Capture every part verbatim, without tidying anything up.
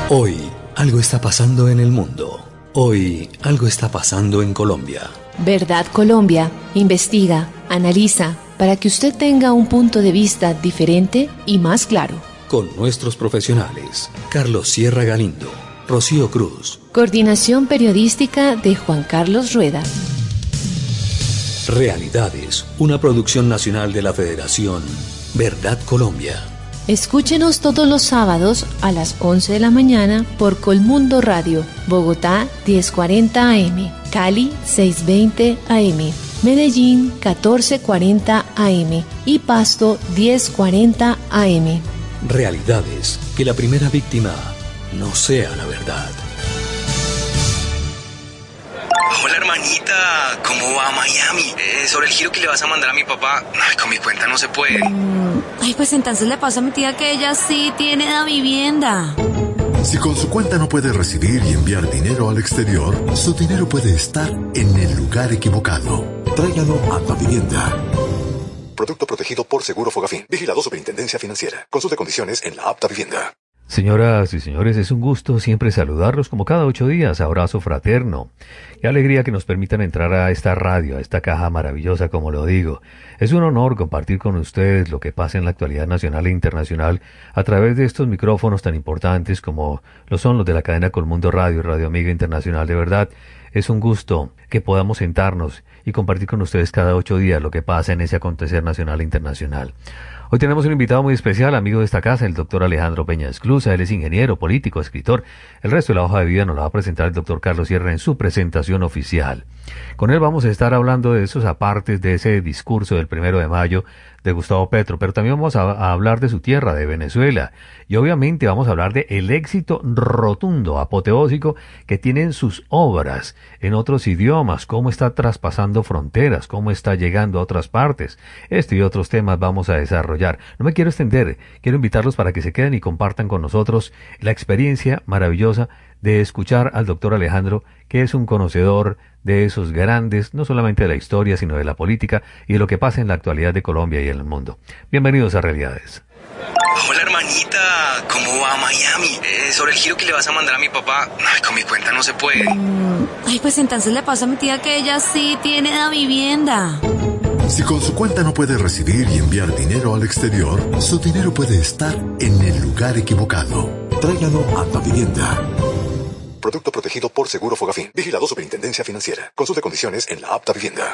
Hoy algo está pasando en el mundo. Hoy algo está pasando en Colombia. Verdad Colombia investiga, analiza, para que usted tenga un punto de vista diferente y más claro. Con nuestros profesionales, Carlos Sierra Galindo, Rocío Cruz. Coordinación periodística de Juan Carlos Rueda. Realidades, una producción nacional de la Federación Verdad Colombia. Escúchenos todos los sábados a las once de la mañana por Colmundo Radio, Bogotá diez cuarenta A M, Cali seiscientos veinte A M, Medellín catorce cuarenta A M y Pasto diez cuarenta A M. Realidades, que la primera víctima no sea la verdad. Hola hermanita, ¿cómo va Miami? Eh, sobre el giro que le vas a mandar a mi papá, ay, con mi cuenta no se puede. Mm, ay, pues entonces le paso a mi tía que ella sí tiene la vivienda. Si con su cuenta no puede recibir y enviar dinero al exterior, su dinero puede estar en el lugar equivocado. Tráigalo a Davivienda. Producto protegido por Seguro Fogafín. Vigilado Superintendencia Financiera. Consulte condiciones en la app Davivienda. Señoras y señores, es un gusto siempre saludarlos como cada ocho días. Abrazo fraterno. Qué alegría que nos permitan entrar a esta radio, a esta caja maravillosa, como lo digo. Es un honor compartir con ustedes lo que pasa en la actualidad nacional e internacional a través de estos micrófonos tan importantes como lo son los de la cadena Colmundo Radio y Radio Amiga Internacional. De verdad, es un gusto que podamos sentarnos y compartir con ustedes cada ocho días lo que pasa en ese acontecer nacional e internacional. Hoy tenemos un invitado muy especial, amigo de esta casa, el doctor Alejandro Peña Esclusa. Él es ingeniero, político, escritor. El resto de la hoja de vida nos la va a presentar el doctor Carlos Sierra en su presentación oficial. Con él vamos a estar hablando de esos apartes de ese discurso del primero de mayo de Gustavo Petro, pero también vamos a, a hablar de su tierra, de Venezuela, y obviamente vamos a hablar de el éxito rotundo, apoteósico que tienen sus obras en otros idiomas, cómo está traspasando fronteras, cómo está llegando a otras partes. Este y otros temas vamos a desarrollar. No me quiero extender, quiero invitarlos para que se queden y compartan con nosotros la experiencia maravillosa de escuchar al doctor Alejandro, que es un conocedor de esos grandes, no solamente de la historia, sino de la política y de lo que pasa en la actualidad de Colombia y en el mundo. Bienvenidos a Realidades. Hola hermanita, ¿cómo va Miami? Eh, sobre el giro que le vas a mandar a mi papá, ay, con mi cuenta no se puede. Mm, ay, pues entonces le paso a mi tía que ella sí tiene la vivienda. Si con su cuenta no puede recibir y enviar dinero al exterior, su dinero puede estar en el lugar equivocado. Tráigalo a Davivienda. Producto protegido por Seguro Fogafín. Vigilado Superintendencia Financiera. Consulte condiciones en la app Davivienda.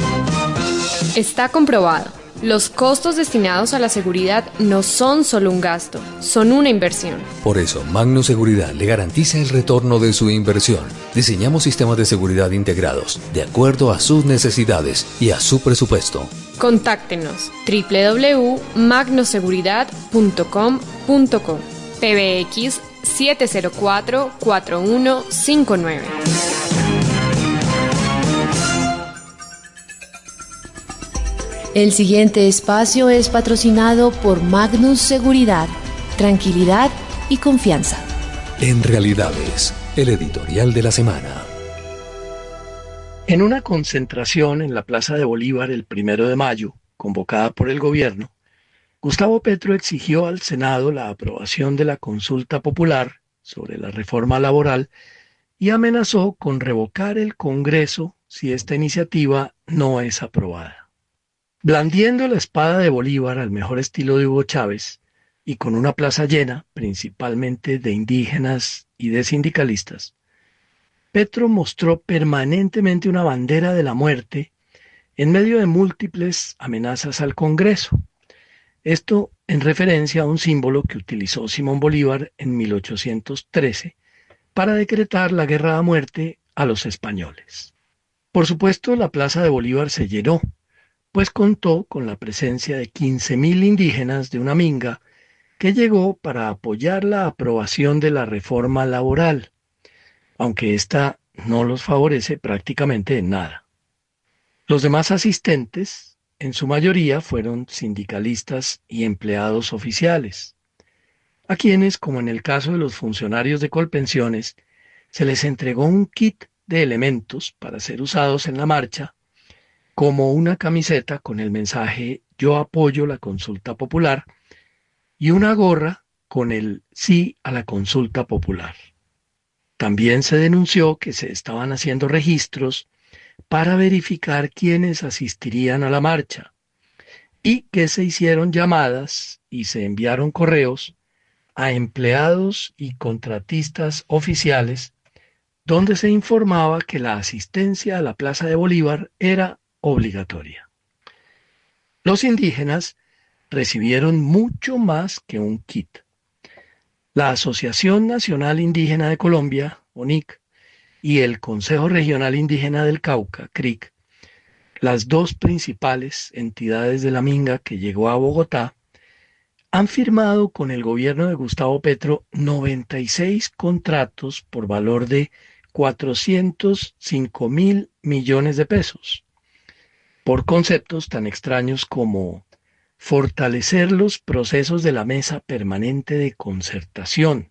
Está comprobado. Los costos destinados a la seguridad no son solo un gasto, son una inversión. Por eso, Magno Seguridad le garantiza el retorno de su inversión. Diseñamos sistemas de seguridad integrados, de acuerdo a sus necesidades y a su presupuesto. Contáctenos doble u doble u doble u punto magno seguridad punto com punto co, P B X siete cero cuatro, cuatro uno cinco nueve. El siguiente espacio es patrocinado por Magnus Seguridad, tranquilidad y confianza. En Realidades, el editorial de la semana. En una concentración en la Plaza de Bolívar el primero de mayo, convocada por el gobierno, Gustavo Petro exigió al Senado la aprobación de la consulta popular sobre la reforma laboral y amenazó con revocar el Congreso si esta iniciativa no es aprobada. Blandiendo la espada de Bolívar al mejor estilo de Hugo Chávez y con una plaza llena, principalmente de indígenas y de sindicalistas, Petro mostró permanentemente una bandera de la muerte en medio de múltiples amenazas al Congreso. Esto en referencia a un símbolo que utilizó Simón Bolívar en mil ochocientos trece para decretar la guerra a muerte a los españoles. Por supuesto, la Plaza de Bolívar se llenó, pues contó con la presencia de quince mil indígenas de una minga que llegó para apoyar la aprobación de la reforma laboral, aunque ésta no los favorece prácticamente en nada. Los demás asistentes, en su mayoría, fueron sindicalistas y empleados oficiales, a quienes, como en el caso de los funcionarios de Colpensiones, se les entregó un kit de elementos para ser usados en la marcha, como una camiseta con el mensaje «Yo apoyo la consulta popular» y una gorra con el sí a la consulta popular. También se denunció que se estaban haciendo registros para verificar quiénes asistirían a la marcha y que se hicieron llamadas y se enviaron correos a empleados y contratistas oficiales donde se informaba que la asistencia a la Plaza de Bolívar era obligatoria. Los indígenas recibieron mucho más que un kit. La Asociación Nacional Indígena de Colombia, O N I C, y el Consejo Regional Indígena del Cauca, C R I C, las dos principales entidades de la Minga que llegó a Bogotá, han firmado con el gobierno de Gustavo Petro noventa y seis contratos por valor de cuatrocientos cinco mil millones de pesos, por conceptos tan extraños como fortalecer los procesos de la Mesa Permanente de Concertación,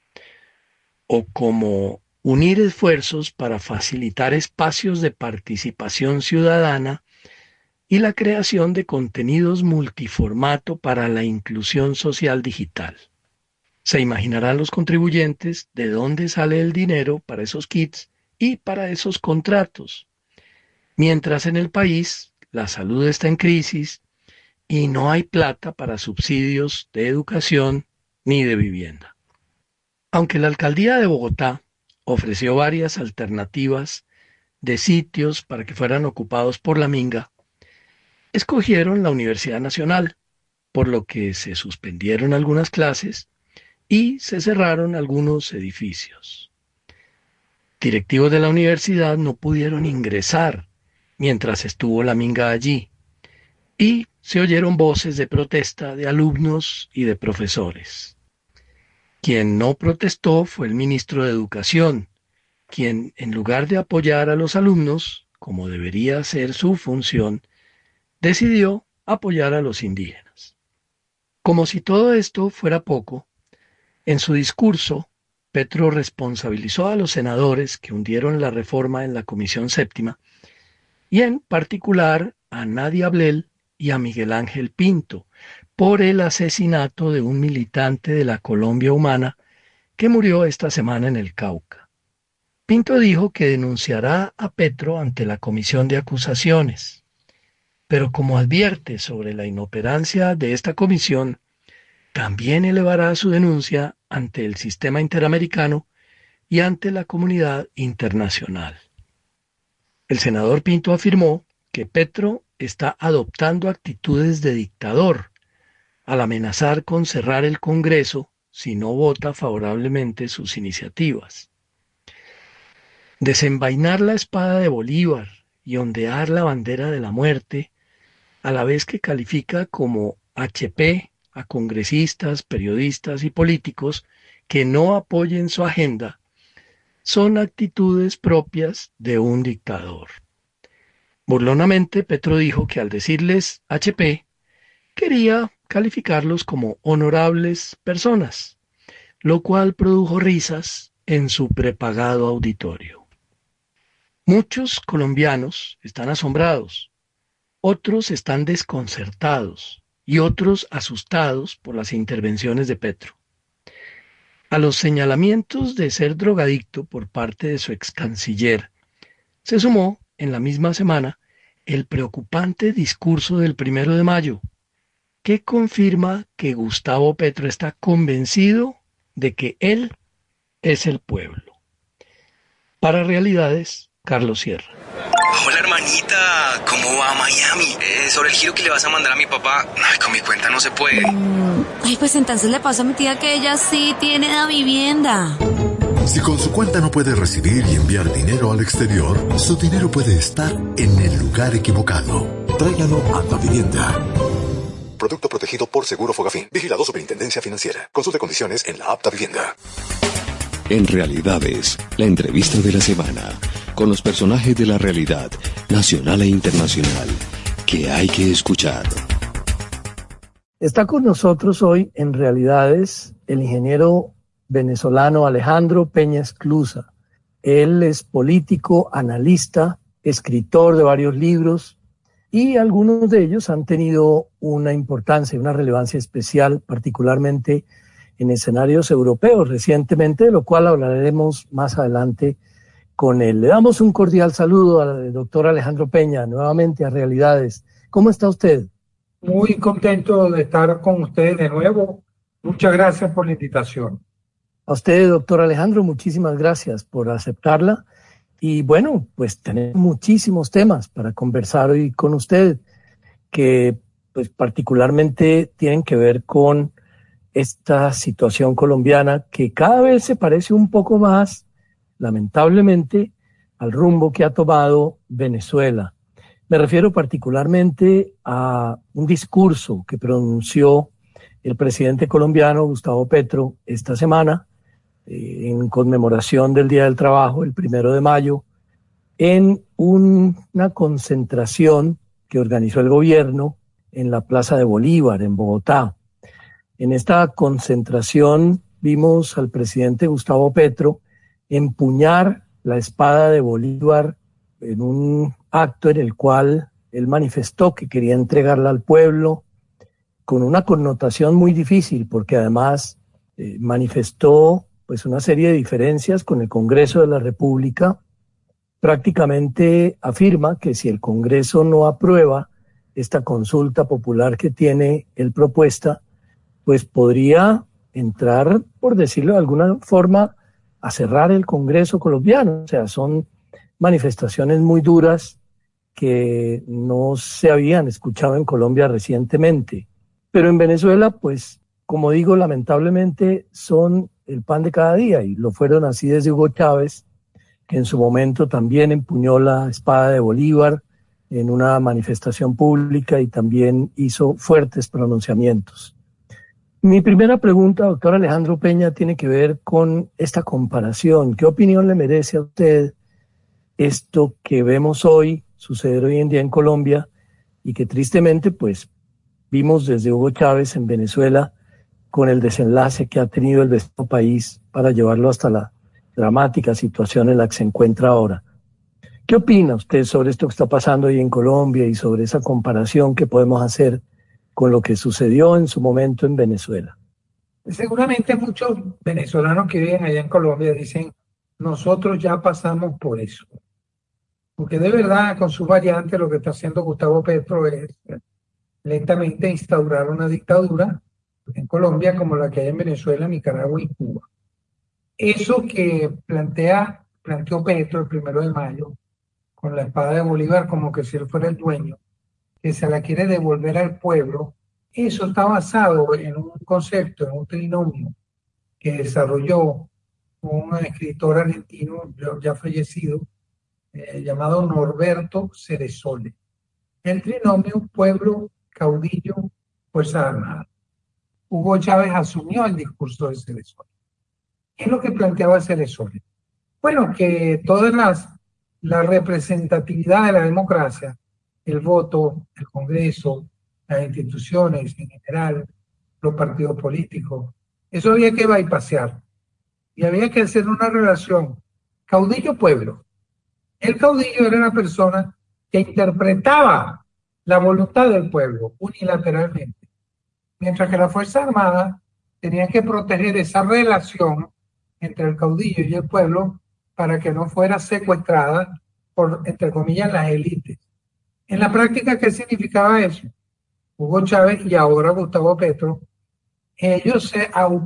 o como unir esfuerzos para facilitar espacios de participación ciudadana y la creación de contenidos multiformato para la inclusión social digital. Se imaginarán los contribuyentes de dónde sale el dinero para esos kits y para esos contratos, mientras en el país la salud está en crisis y no hay plata para subsidios de educación ni de vivienda. Aunque la alcaldía de Bogotá ofreció varias alternativas de sitios para que fueran ocupados por la Minga, escogieron la Universidad Nacional, por lo que se suspendieron algunas clases y se cerraron algunos edificios. Directivos de la universidad no pudieron ingresar mientras estuvo la Minga allí, y se oyeron voces de protesta de alumnos y de profesores. Quien no protestó fue el ministro de Educación, quien, en lugar de apoyar a los alumnos, como debería ser su función, decidió apoyar a los indígenas. Como si todo esto fuera poco, en su discurso, Petro responsabilizó a los senadores que hundieron la reforma en la Comisión Séptima, y en particular a Nadia Ablel y a Miguel Ángel Pinto, por el asesinato de un militante de la Colombia Humana que murió esta semana en el Cauca. Pinto dijo que denunciará a Petro ante la Comisión de Acusaciones, pero como advierte sobre la inoperancia de esta comisión, también elevará su denuncia ante el sistema interamericano y ante la comunidad internacional. El senador Pinto afirmó que Petro está adoptando actitudes de dictador al amenazar con cerrar el Congreso si no vota favorablemente sus iniciativas. Desenvainar la espada de Bolívar y ondear la bandera de la muerte, a la vez que califica como H P a congresistas, periodistas y políticos que no apoyen su agenda, son actitudes propias de un dictador. Burlonamente, Petro dijo que al decirles H P, quería calificarlos como honorables personas, lo cual produjo risas en su prepagado auditorio. Muchos colombianos están asombrados, otros están desconcertados y otros asustados por las intervenciones de Petro. A los señalamientos de ser drogadicto por parte de su ex canciller, se sumó en la misma semana el preocupante discurso del primero de mayo, que confirma que Gustavo Petro está convencido de que él es el pueblo. Para Realidades, Carlos Sierra. Hola hermanita, ¿cómo va Miami? Eh, sobre el giro que le vas a mandar a mi papá, ay, con mi cuenta no se puede. Mm, ay, pues entonces le pasa a mi tía que ella sí tiene la vivienda. Si con su cuenta no puede recibir y enviar dinero al exterior, su dinero puede estar en el lugar equivocado. Tráigalo a Davivienda. Producto protegido por Seguro Fogafín. Vigilado Superintendencia Financiera. Consulte condiciones en la app Davivienda. En Realidades, la entrevista de la semana, con los personajes de la realidad, nacional e internacional, que hay que escuchar. Está con nosotros hoy en Realidades el ingeniero venezolano Alejandro Peña Esclusa. Él es político, analista, escritor de varios libros, y algunos de ellos han tenido una importancia, una relevancia especial, particularmente en escenarios europeos recientemente, de lo cual hablaremos más adelante con él. Le damos un cordial saludo al doctor Alejandro Peña, nuevamente a Realidades. ¿Cómo está usted? Muy contento de estar con ustedes de nuevo. Muchas gracias por la invitación. A usted, doctor Alejandro, muchísimas gracias por aceptarla. Y bueno, pues tenemos muchísimos temas para conversar hoy con usted, que pues particularmente tienen que ver con esta situación colombiana que cada vez se parece un poco más, lamentablemente, al rumbo que ha tomado Venezuela. Me refiero particularmente a un discurso que pronunció el presidente colombiano Gustavo Petro esta semana eh, en conmemoración del Día del Trabajo, el primero de mayo, en un, una concentración que organizó el gobierno en la Plaza de Bolívar, en Bogotá. En esta concentración vimos al presidente Gustavo Petro empuñar la espada de Bolívar en un acto en el cual él manifestó que quería entregarla al pueblo, con una connotación muy difícil, porque además eh, manifestó pues una serie de diferencias con el Congreso de la República. Prácticamente afirma que si el Congreso no aprueba esta consulta popular que tiene él propuesta, pues podría entrar, por decirlo de alguna forma, a cerrar el Congreso colombiano. O sea, son manifestaciones muy duras que no se habían escuchado en Colombia recientemente. Pero en Venezuela, pues, como digo, lamentablemente son el pan de cada día, y lo fueron así desde Hugo Chávez, que en su momento también empuñó la espada de Bolívar en una manifestación pública y también hizo fuertes pronunciamientos. Mi primera pregunta, doctor Alejandro Peña, tiene que ver con esta comparación. ¿Qué opinión le merece a usted esto que vemos hoy, suceder hoy en día en Colombia, y que tristemente pues vimos desde Hugo Chávez en Venezuela, con el desenlace que ha tenido el vecino país para llevarlo hasta la dramática situación en la que se encuentra ahora? ¿Qué opina usted sobre esto que está pasando hoy en Colombia y sobre esa comparación que podemos hacer con lo que sucedió en su momento en Venezuela? Seguramente muchos venezolanos que viven allá en Colombia dicen, nosotros ya pasamos por eso. Porque de verdad, con su variante, lo que está haciendo Gustavo Petro es lentamente instaurar una dictadura en Colombia como la que hay en Venezuela, Nicaragua y Cuba. Eso que plantea, planteó Petro el primero de mayo, con la espada de Bolívar como que si él fuera el dueño, que se la quiere devolver al pueblo, eso está basado en un concepto, en un trinomio que desarrolló un escritor argentino ya fallecido, eh, llamado Norberto Ceresole. El trinomio pueblo, caudillo, fuerza armada. Hugo Chávez asumió el discurso de Ceresole. ¿Qué es lo que planteaba Ceresole? Bueno, que todas las la representatividad de la democracia, el voto, el Congreso, las instituciones en general, los partidos políticos, eso había que bypassear y había que hacer una relación caudillo-pueblo. El caudillo era una persona que interpretaba la voluntad del pueblo unilateralmente, mientras que la Fuerza Armada tenía que proteger esa relación entre el caudillo y el pueblo para que no fuera secuestrada por, entre comillas, las élites. En la práctica, ¿qué significaba eso? Hugo Chávez y ahora Gustavo Petro, ellos se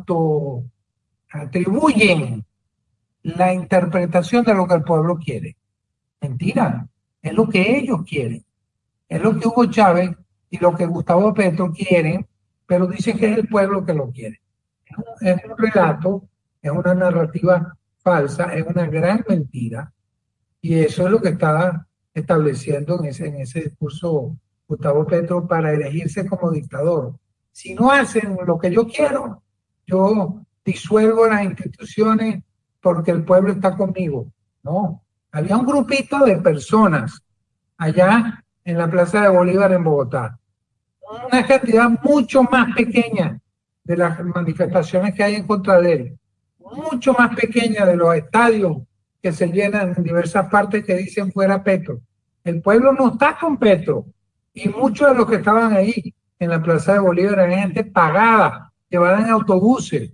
autoatribuyen la interpretación de lo que el pueblo quiere. Mentira, es lo que ellos quieren. Es lo que Hugo Chávez y lo que Gustavo Petro quieren, pero dicen que es el pueblo que lo quiere. Es un, es un relato, es una narrativa falsa, es una gran mentira, y eso es lo que está estableciendo en ese, en ese discurso Gustavo Petro para elegirse como dictador. Si no hacen lo que yo quiero, yo disuelvo las instituciones porque el pueblo está conmigo. No, había un grupito de personas allá en la Plaza de Bolívar en Bogotá, una cantidad mucho más pequeña de las manifestaciones que hay en contra de él, mucho más pequeña de los estadios que se llenan en diversas partes que dicen fuera Petro. El pueblo no está con Petro, y muchos de los que estaban ahí en la Plaza de Bolívar eran gente pagada, llevada en autobuses,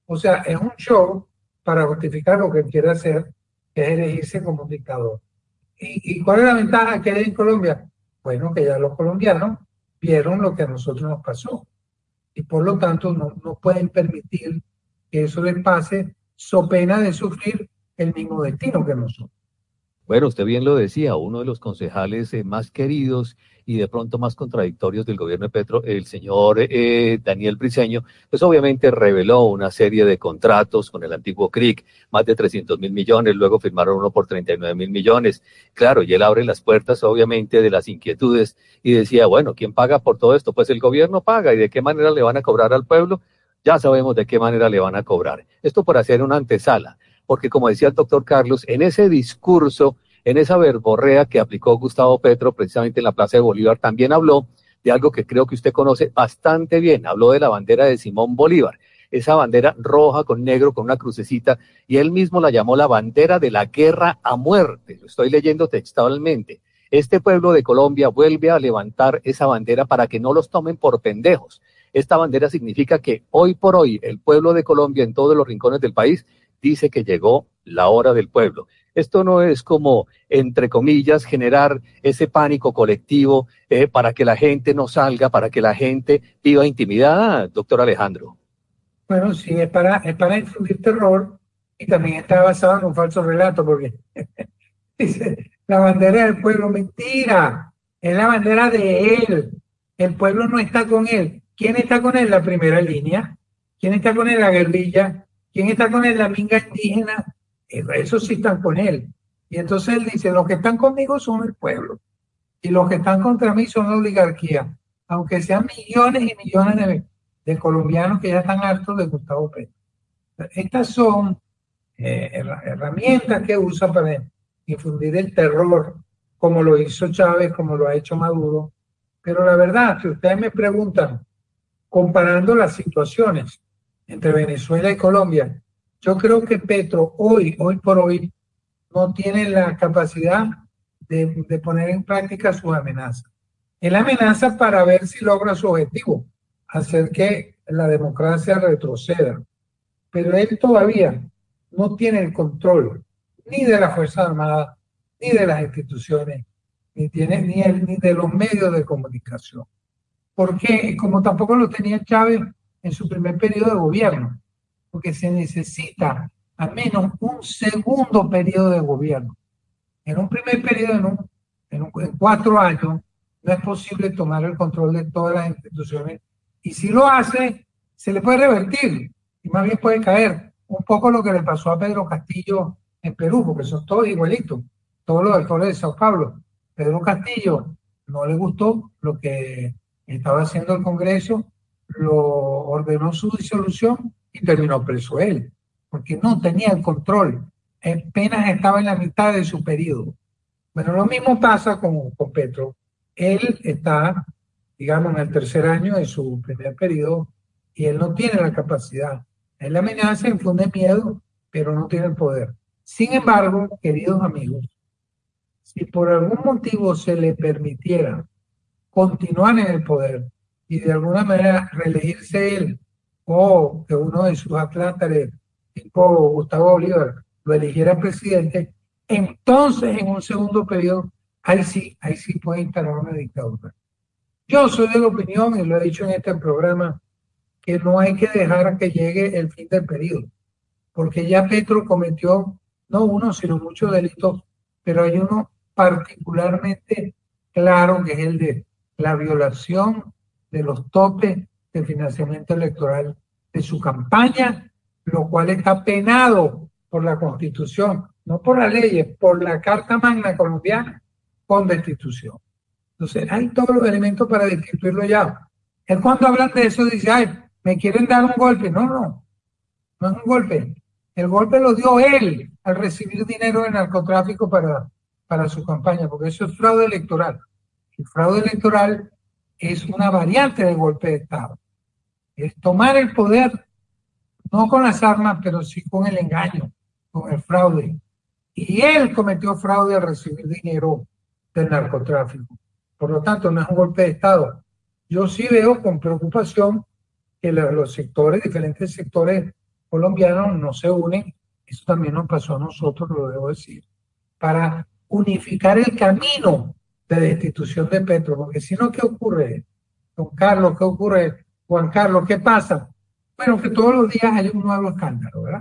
O sea, es un show para justificar lo que él quiere hacer, que es elegirse como un dictador. ¿Y, y cuál es la ventaja que hay en Colombia? Bueno, que ya los colombianos vieron lo que a nosotros nos pasó. Y por lo tanto no, no pueden permitir que eso les pase, so pena de sufrir el mismo destino que nosotros. Bueno, usted bien lo decía, uno de los concejales eh, más queridos y de pronto más contradictorios del gobierno de Petro, el señor eh, Daniel Briceño, pues obviamente reveló una serie de contratos con el antiguo C R I C, más de trescientos mil millones, luego firmaron uno por treinta y nueve mil millones. Claro, y él abre las puertas obviamente de las inquietudes y decía, bueno, ¿quién paga por todo esto? Pues el gobierno paga, ¿y de qué manera le van a cobrar al pueblo? Ya sabemos de qué manera le van a cobrar. Esto por hacer una antesala, porque como decía el doctor Carlos, en ese discurso, en esa verborrea que aplicó Gustavo Petro precisamente en la Plaza de Bolívar, también habló de algo que creo que usted conoce bastante bien, habló de la bandera de Simón Bolívar, esa bandera roja con negro con una crucecita, y él mismo la llamó la bandera de la guerra a muerte, lo estoy leyendo textualmente. Este pueblo de Colombia vuelve a levantar esa bandera para que no los tomen por pendejos. Esta bandera significa que hoy por hoy el pueblo de Colombia en todos los rincones del país dice que llegó la hora del pueblo. Esto no es como, entre comillas, generar ese pánico colectivo eh, para que la gente no salga, para que la gente viva intimidada, doctor Alejandro. Bueno, sí, es para, es para infundir terror y también está basado en un falso relato, porque dice, la bandera del pueblo, mentira, es la bandera de él, el pueblo no está con él. ¿Quién está con él? La primera línea. ¿Quién está con él? La guerrilla. ¿Quién está con él? La minga indígena. Esos sí están con él. Y entonces él dice, los que están conmigo son el pueblo. Y los que están contra mí son la oligarquía. Aunque sean millones y millones de, de colombianos que ya están hartos de Gustavo Petro. Estas son eh, herramientas que usa para infundir el terror, como lo hizo Chávez, como lo ha hecho Maduro. Pero la verdad, si ustedes me preguntan, comparando las situaciones entre Venezuela y Colombia, yo creo que Petro hoy, hoy por hoy, no tiene la capacidad de, de poner en práctica sus amenazas. Él amenaza para ver si logra su objetivo, hacer que la democracia retroceda. Pero él todavía no tiene el control ni de las Fuerzas Armadas, ni de las instituciones, ni, tiene, ni, el, ni de los medios de comunicación. Porque como tampoco lo tenía Chávez en su primer periodo de gobierno, porque se necesita al menos un segundo periodo de gobierno. En un primer periodo, en, un, en, un, en cuatro años, no es posible tomar el control de todas las instituciones. Y si lo hace, se le puede revertir y más bien puede caer. Un poco lo que le pasó a Pedro Castillo en Perú, porque son todos igualitos, todos los actores de Sao Paulo. Pedro Castillo no le gustó lo que estaba haciendo el Congreso, lo ordenó su disolución y terminó preso él, porque no tenía el control, apenas estaba en la mitad de su periodo. Bueno, lo mismo pasa con, con Petro. Él está, digamos, en el tercer año de su primer periodo y él no tiene la capacidad. Él amenaza, infunde miedo, pero no tiene el poder. Sin embargo, queridos amigos, si por algún motivo se le permitiera continuar en el poder y de alguna manera reelegirse él o que uno de sus atlátares tipo Gustavo Bolívar lo eligiera presidente, entonces en un segundo periodo ahí sí, ahí sí puede instalar una dictadura. Yo soy de la opinión, y lo he dicho en este programa, que no hay que dejar a que llegue el fin del periodo, porque ya Petro cometió no uno, sino muchos delitos, pero hay uno particularmente claro, que es el de la violación de los topes de financiamiento electoral de su campaña, lo cual está penado por la Constitución, no por las leyes, por la Carta Magna colombiana, con destitución. Entonces, hay todos los elementos para destituirlo ya. Él cuando hablan de eso dice, ay, me quieren dar un golpe. No, no, no es un golpe. El golpe lo dio él al recibir dinero de narcotráfico para, para su campaña, porque eso es fraude electoral. El fraude electoral es una variante del golpe de Estado. Es tomar el poder, no con las armas, pero sí con el engaño, con el fraude. Y él cometió fraude al recibir dinero del narcotráfico. Por lo tanto, no es un golpe de Estado. Yo sí veo con preocupación que los sectores, diferentes sectores colombianos no se unen, eso también nos pasó a nosotros, lo debo decir, para unificar el camino de destitución de Petro, porque si no, ¿qué ocurre? Don Carlos, ¿qué ocurre? Juan Carlos, ¿qué pasa? Bueno, que todos los días hay un nuevo escándalo, ¿verdad?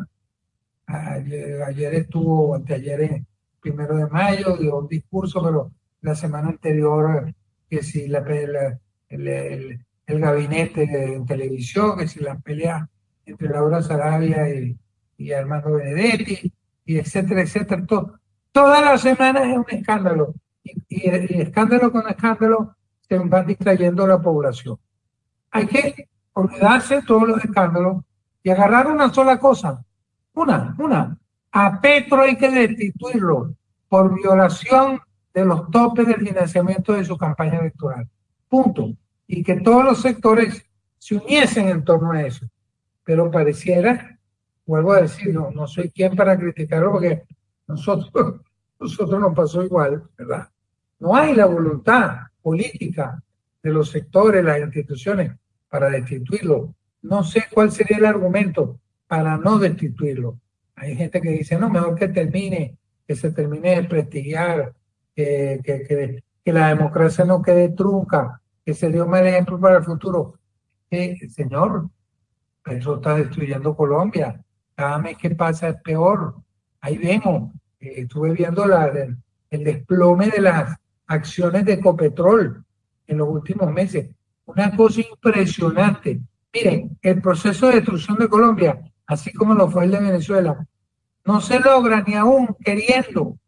Ayer, ayer estuvo, anteayer, el primero de mayo, dio un discurso, pero la semana anterior, que si la, la, el, el, el gabinete en televisión, que si la pelea entre Laura Sarabia y, y Armando Benedetti, y etcétera, etcétera. Todo, todas las semanas es un escándalo. Y, y, y escándalo con escándalo se van distrayendo la población. Hay que olvidarse de todos los escándalos y agarrar una sola cosa. Una, una. A Petro hay que destituirlo por violación de los topes del financiamiento de su campaña electoral. Punto. Y que todos los sectores se uniesen en torno a eso. Pero pareciera, vuelvo a decir, no, no soy quien para criticarlo porque nosotros, nosotros nos pasó igual, ¿verdad? No hay la voluntad política de los sectores, las instituciones, para destituirlo. No sé cuál sería el argumento para no destituirlo. Hay gente que dice, no, mejor que termine, que se termine de prestigiar, que, que, que, que la democracia no quede trunca, que se dio un mal ejemplo para el futuro. Eh, señor, eso está destruyendo Colombia. Cada mes que pasa es peor. Ahí vemos, eh, estuve viendo la, el, el desplome de las acciones de Ecopetrol en los últimos meses. Una cosa impresionante. Miren, el proceso de destrucción de Colombia, así como lo fue el de Venezuela, no se logra ni aún queriendo,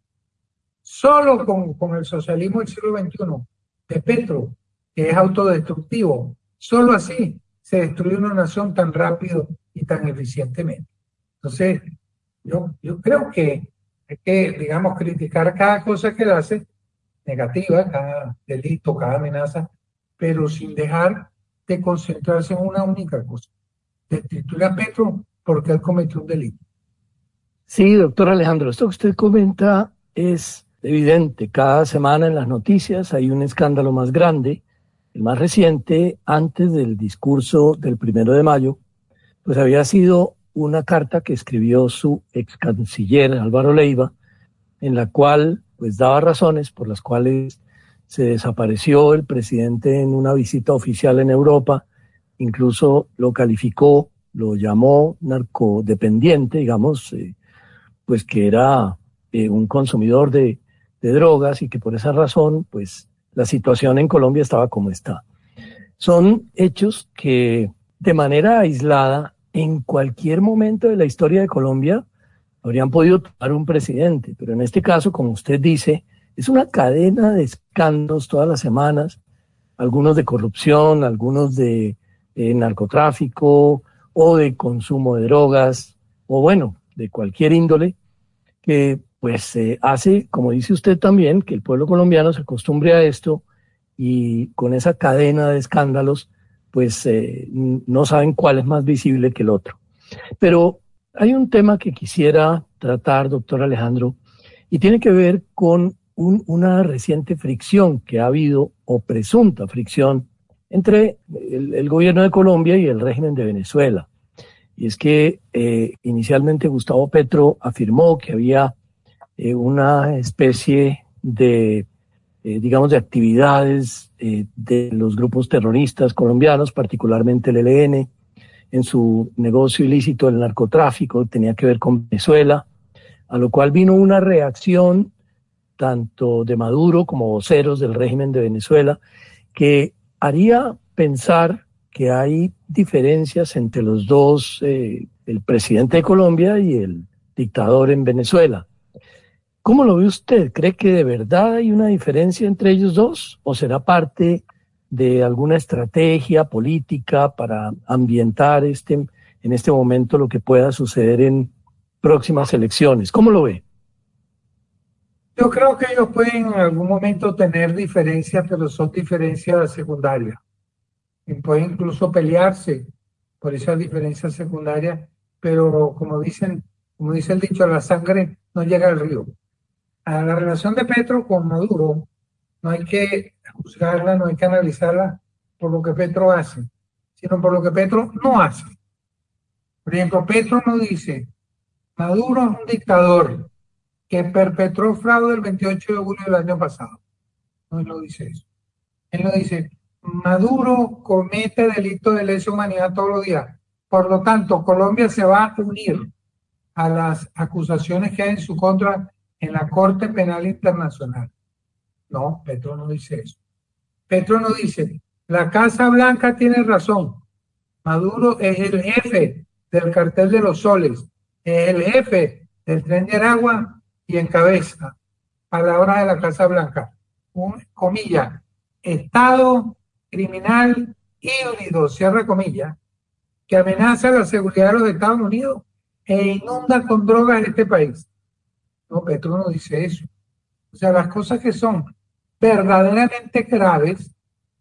solo con, con el socialismo del siglo veintiuno de Petro, que es autodestructivo. Solo así se destruye una nación tan rápido y tan eficientemente. Entonces, yo, yo creo que hay que, digamos, criticar cada cosa que él hace, negativa, cada delito, cada amenaza, pero sin dejar de concentrarse en una única cosa: destituir a Petro porque él cometió un delito. Sí, doctor Alejandro, esto que usted comenta es evidente. Cada semana en las noticias hay un escándalo más grande. El más reciente, antes del discurso del primero de mayo, pues había sido una carta que escribió su ex canciller Álvaro Leiva, en la cual pues daba razones por las cuales se desapareció el presidente en una visita oficial en Europa, incluso lo calificó, lo llamó narcodependiente, digamos, eh, pues que era eh, un consumidor de, de drogas y que por esa razón, pues la situación en Colombia estaba como está. Son hechos que de manera aislada, en cualquier momento de la historia de Colombia, habrían podido tomar un presidente, pero en este caso, como usted dice, es una cadena de escándalos todas las semanas, algunos de corrupción, algunos de eh, narcotráfico o de consumo de drogas, o bueno, de cualquier índole, que pues eh, hace, como dice usted también, que el pueblo colombiano se acostumbre a esto y con esa cadena de escándalos, pues eh, no saben cuál es más visible que el otro. Pero hay un tema que quisiera tratar, doctor Alejandro, y tiene que ver con un, una reciente fricción que ha habido, o presunta fricción, entre el, el gobierno de Colombia y el régimen de Venezuela. Y es que eh, inicialmente Gustavo Petro afirmó que había eh, una especie de, eh, digamos, de actividades eh, de los grupos terroristas colombianos, particularmente el E L N, en su negocio ilícito del narcotráfico, tenía que ver con Venezuela, a lo cual vino una reacción tanto de Maduro como voceros del régimen de Venezuela, que haría pensar que hay diferencias entre los dos, eh, el presidente de Colombia y el dictador en Venezuela. ¿Cómo lo ve usted? ¿Cree que de verdad hay una diferencia entre ellos dos? ¿O será parte de alguna estrategia política para ambientar este, en este momento lo que pueda suceder en próximas elecciones? ¿Cómo lo ve? Yo creo que ellos pueden en algún momento tener diferencias, pero son diferencias secundarias. Y pueden incluso pelearse por esas diferencias secundarias, pero como dicen, como dice el dicho, la sangre no llega al río. A la relación de Petro con Maduro no hay que juzgarla, no hay que analizarla por lo que Petro hace, sino por lo que Petro no hace. Por ejemplo, Petro no dice, Maduro es un dictador que perpetró fraude el veintiocho de julio del año pasado. No, él no dice eso. Él no dice, Maduro comete delitos de lesa humanidad todos los días. Por lo tanto, Colombia se va a unir a las acusaciones que hay en su contra en la Corte Penal Internacional. No, Petro no dice eso. Petro no dice, la Casa Blanca tiene razón. Maduro es el jefe del cartel de los soles, es el jefe del Tren de Aragua y encabeza, palabras de la Casa Blanca, un, comilla, Estado criminal híbrido, cierra comillas, que amenaza la seguridad de los Estados Unidos e inunda con drogas este país. No, Petro no dice eso. O sea, las cosas que son verdaderamente graves,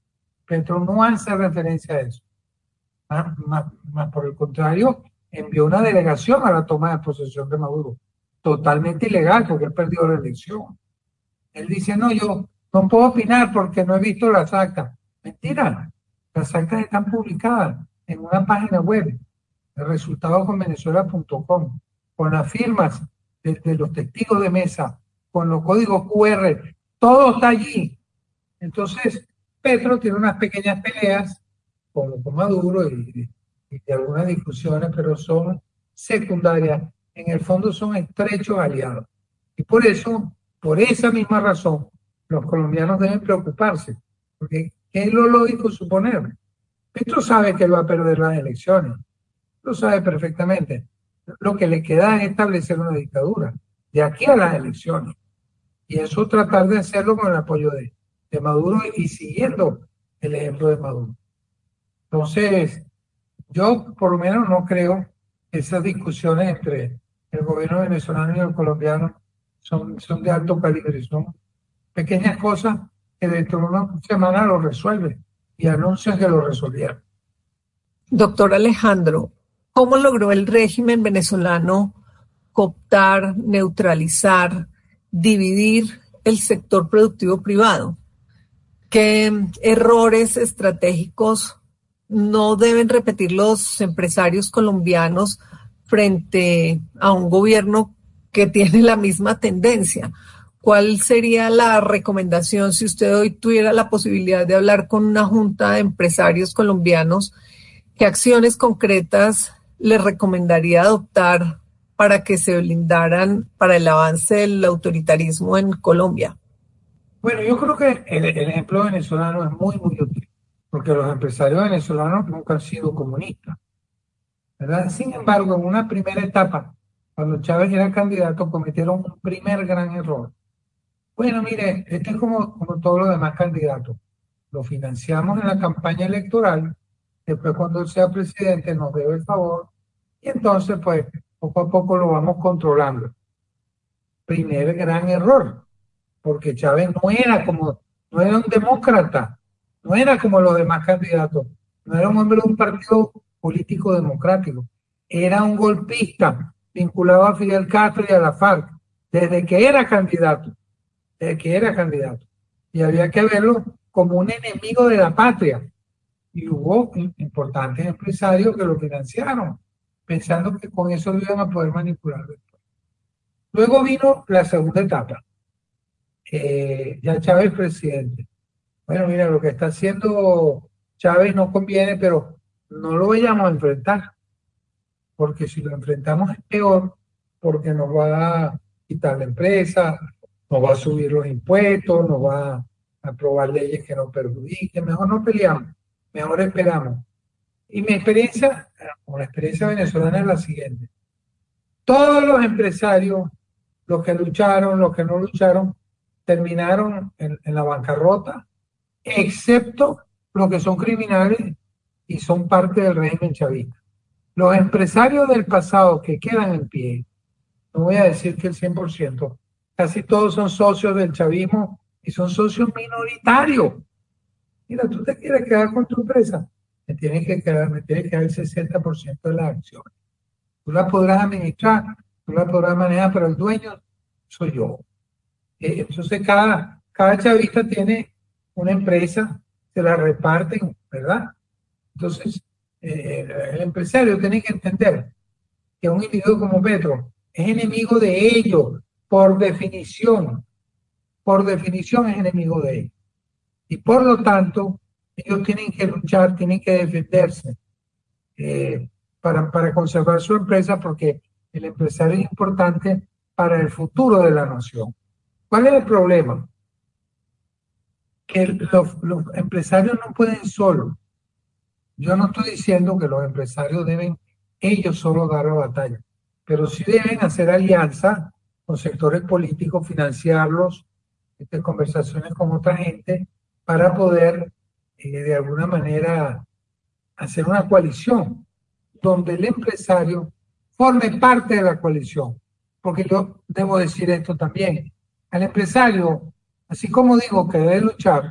Petro no hace referencia a eso. Más, más, más por el contrario, envió una delegación a la toma de posesión de Maduro. Totalmente ilegal, porque él perdió la elección. Él dice, no, yo no puedo opinar porque no he visto las actas. Mentira, las actas están publicadas en una página web, resultados con venezuela punto com, con las firmas de, de los testigos de mesa, con los códigos cu erre, todo está allí. Entonces, Petro tiene unas pequeñas peleas con, con Maduro y, y de algunas discusiones, pero son secundarias. En el fondo son estrechos aliados. Y por eso, por esa misma razón, los colombianos deben preocuparse, porque es lo lógico suponer. Petro sabe que él va a perder las elecciones, lo sabe perfectamente. Lo que le queda es establecer una dictadura de aquí a las elecciones. Y eso tratar de hacerlo con el apoyo de, de Maduro y siguiendo el ejemplo de Maduro. Entonces, yo por lo menos no creo que esas discusiones entre el gobierno venezolano y el colombiano son, son de alto calibre, son pequeñas cosas que dentro de una semana lo resuelven y anuncian que lo resolvieron. Doctor Alejandro, ¿cómo logró el régimen venezolano cooptar, neutralizar, dividir el sector productivo privado? ¿Qué errores estratégicos no deben repetir los empresarios colombianos frente a un gobierno que tiene la misma tendencia? ¿Cuál sería la recomendación si usted hoy tuviera la posibilidad de hablar con una junta de empresarios colombianos? ¿Qué acciones concretas le recomendaría adoptar para que se blindaran para el avance del autoritarismo en Colombia? Bueno, yo creo que el, el ejemplo venezolano es muy, muy útil, porque los empresarios venezolanos nunca han sido comunistas, ¿verdad? Sin embargo, en una primera etapa, cuando Chávez era candidato, cometieron un primer gran error. Bueno, mire, este es como, como todos los demás candidatos. Lo financiamos en la campaña electoral, después cuando él sea presidente nos debe el favor, y entonces pues poco a poco lo vamos controlando. Primer gran error, porque Chávez no era como, no era un demócrata, no era como los demás candidatos, no era un hombre de un partido político democrático, era un golpista vinculado a Fidel Castro y a la FARC, desde que era candidato, desde que era candidato, y había que verlo como un enemigo de la patria, y hubo importantes empresarios que lo financiaron, pensando que con eso lo iban a poder manipular después. Luego vino la segunda etapa, eh, ya Chávez presidente. Bueno, mira, lo que está haciendo Chávez no conviene, pero no lo vayamos a enfrentar, porque si lo enfrentamos es peor, porque nos va a quitar la empresa, nos va a subir los impuestos, nos va a aprobar leyes que nos perjudiquen, mejor no peleamos, mejor esperamos. Y mi experiencia, o la experiencia venezolana es la siguiente. Todos los empresarios, los que lucharon, los que no lucharon, terminaron en, en la bancarrota, excepto los que son criminales y son parte del régimen chavista. Los empresarios del pasado que quedan en pie, no voy a decir que el cien por ciento, casi todos son socios del chavismo y son socios minoritarios. Mira, tú te quieres quedar con tu empresa, me tienes que quedar, me tienes que dar el sesenta por ciento de las acciones. Tú la podrás administrar, tú la podrás manejar, pero el dueño soy yo. Eh, entonces cada, cada chavista tiene una empresa, se la reparten, ¿verdad? Entonces, eh, el empresario tiene que entender que un individuo como Petro es enemigo de ellos, por definición, por definición es enemigo de ellos. Y por lo tanto, ellos tienen que luchar, tienen que defenderse eh, para, para conservar su empresa, porque el empresario es importante para el futuro de la nación. ¿Cuál es el problema? Que los, los empresarios no pueden solos. Yo no estoy diciendo que los empresarios deben ellos solo dar la batalla, pero sí deben hacer alianza con sectores políticos, financiarlos, este, conversaciones con otra gente para poder eh, de alguna manera hacer una coalición donde el empresario forme parte de la coalición. Porque yo debo decir esto también, al empresario, así como digo que debe luchar,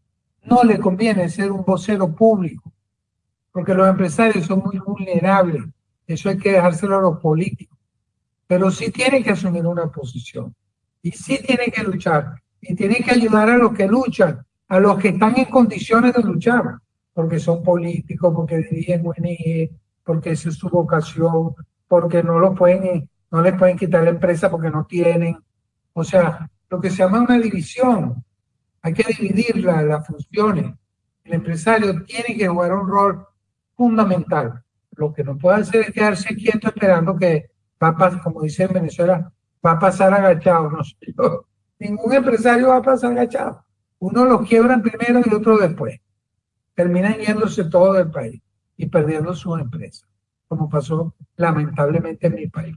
no le conviene ser un vocero público, porque los empresarios son muy vulnerables, eso hay que dejárselo a los políticos, pero sí tienen que asumir una posición, y sí tienen que luchar, y tienen que ayudar a los que luchan, a los que están en condiciones de luchar, porque son políticos, porque dirigen O N G, porque esa es su vocación, porque no lo pueden, no les pueden quitar la empresa porque no tienen, o sea, lo que se llama una división, hay que dividir la, las funciones, el empresario tiene que jugar un rol fundamental, lo que no puede hacer es quedarse quieto esperando que va a pasar, como dice en Venezuela, va a pasar agachado, no sé yo, ningún empresario va a pasar agachado, uno lo quiebran primero y otro después, terminan yéndose todo del país y perdiendo sus empresas, como pasó lamentablemente en mi país.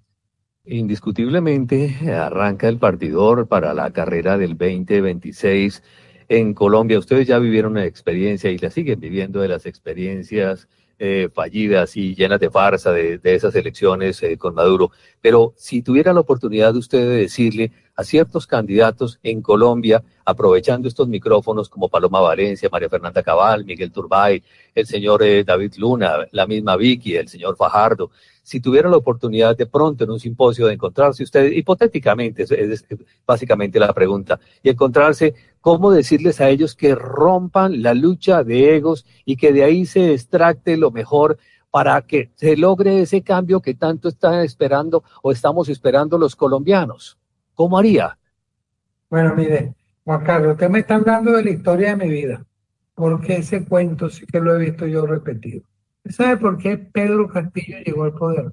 Indiscutiblemente arranca el partidor para la carrera del veinte veintiséis en Colombia. Ustedes ya vivieron la experiencia y la siguen viviendo de las experiencias eh, fallidas y llenas de farsa de, de esas elecciones eh, con Maduro. Pero si tuviera la oportunidad de usted de decirle a ciertos candidatos en Colombia, aprovechando estos micrófonos como Paloma Valencia, María Fernanda Cabal, Miguel Turbay, el señor eh, David Luna, la misma Vicky, el señor Fajardo, si tuviera la oportunidad de pronto en un simposio de encontrarse ustedes, hipotéticamente, es, es básicamente la pregunta, y encontrarse, cómo decirles a ellos que rompan la lucha de egos y que de ahí se extracte lo mejor para que se logre ese cambio que tanto están esperando o estamos esperando los colombianos. ¿Cómo haría? Bueno, mire, Juan Carlos, usted me está hablando de la historia de mi vida, porque ese cuento sí que lo he visto yo repetido. ¿Sabe por qué Pedro Castillo llegó al poder?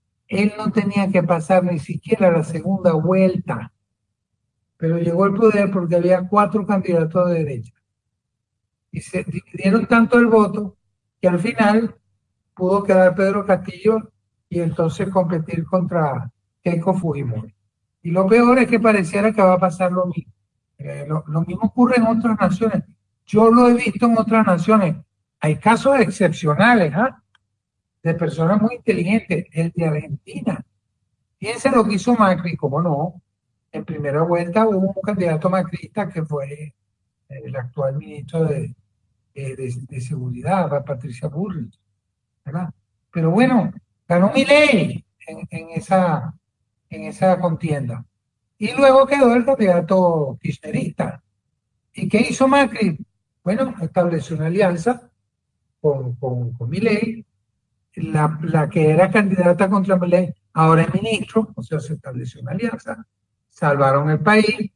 Él no tenía que pasar ni siquiera la segunda vuelta, pero llegó al poder porque había cuatro candidatos de derecha. Y se dividieron tanto el voto que al final pudo quedar Pedro Castillo y entonces competir contra Keiko Fujimori. Y lo peor es que pareciera que va a pasar lo mismo. Eh, lo, lo mismo ocurre en otras naciones. Yo lo he visto en otras naciones. Hay casos excepcionales, ¿eh? De personas muy inteligentes. El de Argentina. Fíjense lo que hizo Macri, ¿cómo no? En primera vuelta hubo un candidato macrista que fue el actual ministro de, de, de, de Seguridad, Patricia Bullrich, ¿verdad? Pero bueno, ganó Milei en, en, esa, en esa contienda. Y luego quedó el candidato kirchnerista. ¿Y qué hizo Macri? Bueno, estableció una alianza con, con, con Milei, la, la que era candidata contra Milei, ahora es ministro, o sea, se estableció una alianza, salvaron el país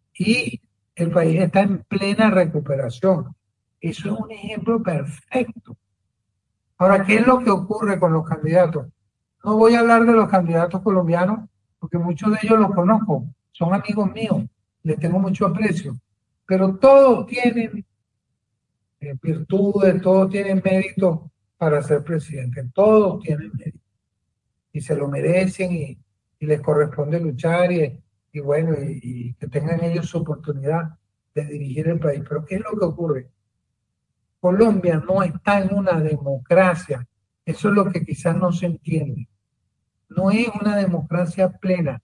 y el país está en plena recuperación. Eso es un ejemplo perfecto. Ahora, ¿qué es lo que ocurre con los candidatos? No voy a hablar de los candidatos colombianos, porque muchos de ellos los conozco, son amigos míos, les tengo mucho aprecio, pero todos tienen eh, virtudes, todos tienen mérito para ser presidente, todos tienen mérito y se lo merecen y, y les corresponde luchar y, y bueno, y, y que tengan ellos su oportunidad de dirigir el país. Pero ¿qué es lo que ocurre? Colombia no está en una democracia, eso es lo que quizás no se entiende. No es una democracia plena.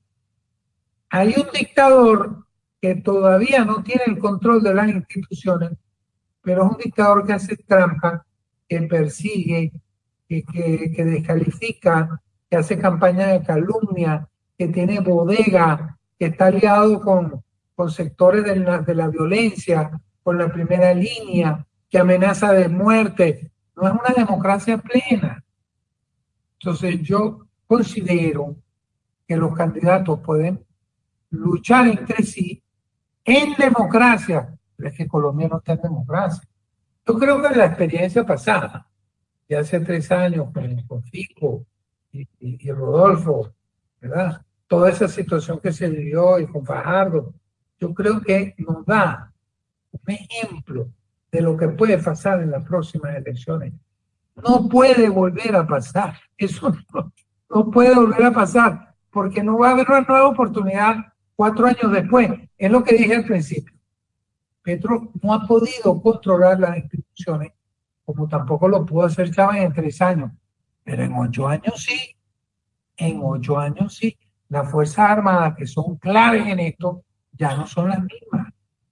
Hay un dictador que todavía no tiene el control de las instituciones, pero es un dictador que hace trampa, que persigue, que, que, que descalifica, que hace campaña de calumnia, que tiene bodega, que está aliado con, con sectores de la, de la violencia, con la primera línea, que amenaza de muerte. No es una democracia plena. Entonces yo considero que los candidatos pueden luchar entre sí en democracia. Pero es que Colombia no está en democracia. Yo creo que la experiencia pasada, de hace tres años con, con Fico y, y, y Rodolfo, ¿verdad? Toda esa situación que se vivió y con Fajardo, yo creo que nos da un ejemplo de lo que puede pasar en las próximas elecciones. No puede volver a pasar. Eso no, no puede volver a pasar, porque no va a haber una nueva oportunidad cuatro años después. Es lo que dije al principio. Petro no ha podido controlar las instituciones, como tampoco lo pudo hacer Chávez en tres años. Pero en ocho años sí. En ocho años sí. Las Fuerzas Armadas, que son claves en esto, ya no son las mismas.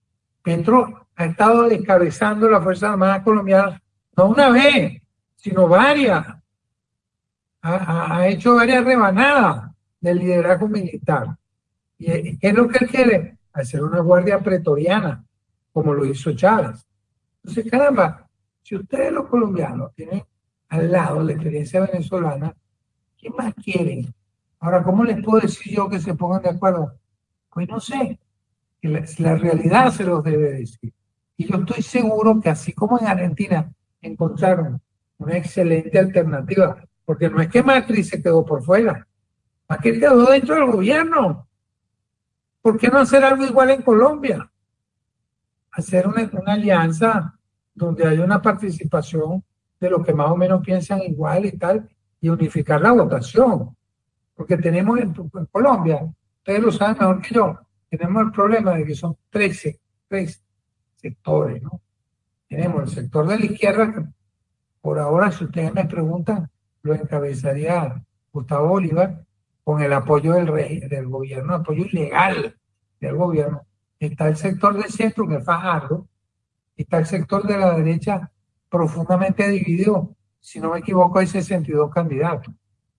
Petro ha estado descabezando las Fuerzas Armadas colombianas no una vez, sino varias. Ha, ha, ha hecho varias rebanadas del liderazgo militar. ¿Y qué es lo que él quiere? Hacer una guardia pretoriana, como lo hizo Chávez. Entonces, caramba, si ustedes los colombianos tienen al lado la experiencia venezolana, ¿qué más quieren? Ahora, ¿cómo les puedo decir yo que se pongan de acuerdo? Pues no sé, que la, la realidad se los debe decir. Y yo estoy seguro que así como en Argentina encontraron una excelente alternativa, porque no es que Macri se quedó por fuera, Macri quedó dentro del gobierno. ¿Por qué no hacer algo igual en Colombia? Hacer una, una alianza donde haya una participación de los que más o menos piensan igual y tal, y unificar la votación. Porque tenemos en, en Colombia, ustedes lo saben mejor que yo, tenemos el problema de que son trece, tres sectores, ¿no? Tenemos el sector de la izquierda, que por ahora, si ustedes me preguntan, lo encabezaría Gustavo Bolívar, con el apoyo del, rey, del gobierno, apoyo ilegal del gobierno. Está el sector del centro, que es Fajardo, y está el sector de la derecha profundamente dividido, si no me equivoco, hay sesenta y dos candidatos.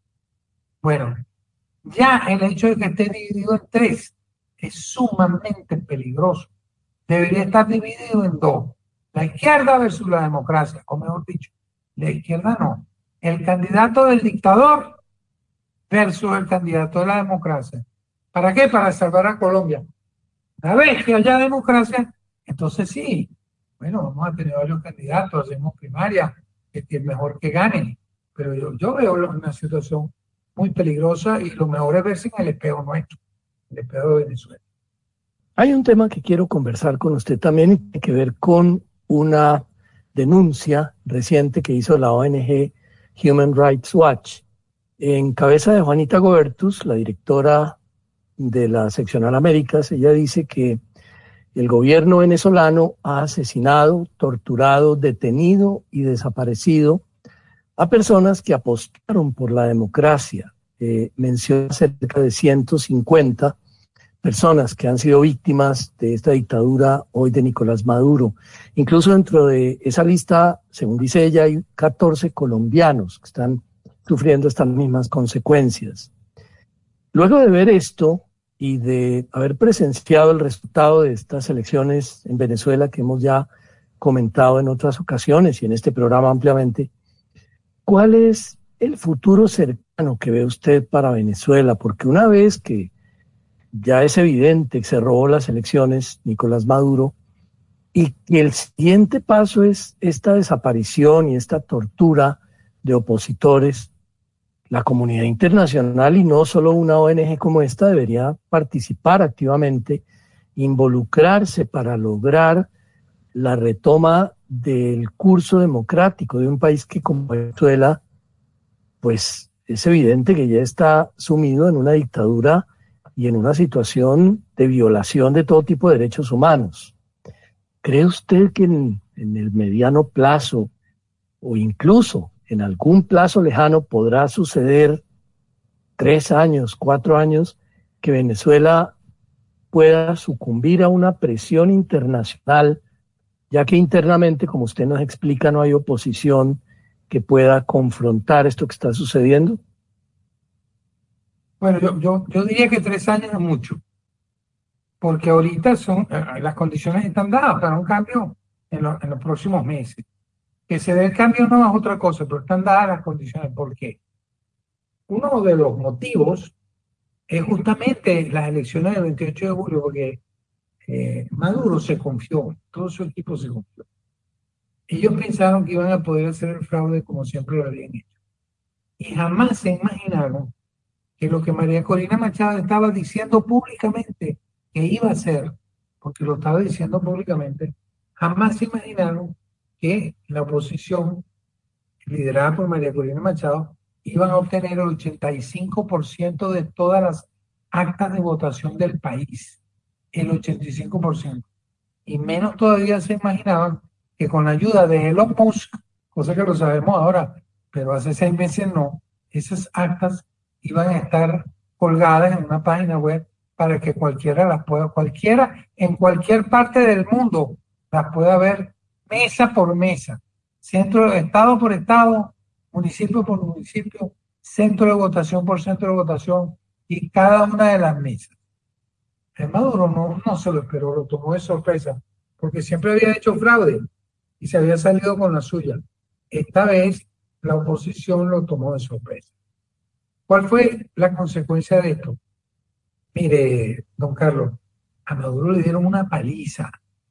Bueno, ya el hecho de que esté dividido en tres es sumamente peligroso. Debería estar dividido en dos. La izquierda versus la democracia, o mejor dicho, la izquierda no. El candidato del dictador versus el candidato de la democracia. ¿Para qué? Para salvar a Colombia. Una vez que haya democracia, entonces sí, bueno, vamos a tener varios candidatos, hacemos primaria, que es mejor que gane. Pero yo, yo veo una situación muy peligrosa y lo mejor es verse en el espejo nuestro, el espejo de Venezuela. Hay un tema que quiero conversar con usted también y tiene que ver con una denuncia reciente que hizo la O N G Human Rights Watch. En cabeza de Juanita Gobertus, la directora de la Seccional Américas, ella dice que el gobierno venezolano ha asesinado, torturado, detenido y desaparecido a personas que apostaron por la democracia. Eh, menciona cerca de ciento cincuenta personas que han sido víctimas de esta dictadura hoy de Nicolás Maduro. Incluso dentro de esa lista, según dice ella, hay catorce colombianos que están sufriendo estas mismas consecuencias. Luego de ver esto y de haber presenciado el resultado de estas elecciones en Venezuela que hemos ya comentado en otras ocasiones y en este programa ampliamente, ¿cuál es el futuro cercano que ve usted para Venezuela? Porque una vez que ya es evidente que se robó las elecciones Nicolás Maduro y que el siguiente paso es esta desaparición y esta tortura de opositores, la comunidad internacional y no solo una O N G como esta debería participar activamente, involucrarse para lograr la retoma del curso democrático de un país que como Venezuela, pues es evidente que ya está sumido en una dictadura y en una situación de violación de todo tipo de derechos humanos. ¿Cree usted que en, en el mediano plazo o incluso en algún plazo lejano podrá suceder, tres años, cuatro años, que Venezuela pueda sucumbir a una presión internacional, ya que internamente, como usted nos explica, no hay oposición que pueda confrontar esto que está sucediendo? Bueno, yo, yo, yo diría que tres años es mucho, porque ahorita son las condiciones están dadas para un cambio en, lo, en los próximos meses. Que se dé el cambio no es otra cosa, pero están dadas las condiciones. ¿Por qué? uno de los motivos es justamente las elecciones del veintiocho de julio, porque eh, Maduro se confió, todo su equipo se confió. Ellos pensaron que iban a poder hacer el fraude como siempre lo habían hecho. Y jamás se imaginaron que lo que María Corina Machado estaba diciendo públicamente que iba a hacer, porque lo estaba diciendo públicamente, jamás se imaginaron que la oposición, liderada por María Corina Machado, iban a obtener el ochenta y cinco por ciento de todas las actas de votación del país. El ochenta y cinco por ciento. Y menos todavía se imaginaban que con la ayuda de Elon Musk, cosa que lo sabemos ahora, pero hace seis meses no, esas actas iban a estar colgadas en una página web para que cualquiera las pueda, cualquiera en cualquier parte del mundo las pueda ver mesa por mesa, centro, estado por estado, municipio por municipio, centro de votación por centro de votación y cada una de las mesas. El Maduro no, no se lo esperó, lo tomó de sorpresa, porque siempre había hecho fraude y se había salido con la suya. Esta vez la oposición lo tomó de sorpresa. ¿Cuál fue la consecuencia de esto? Mire, don Carlos, a Maduro le dieron una paliza,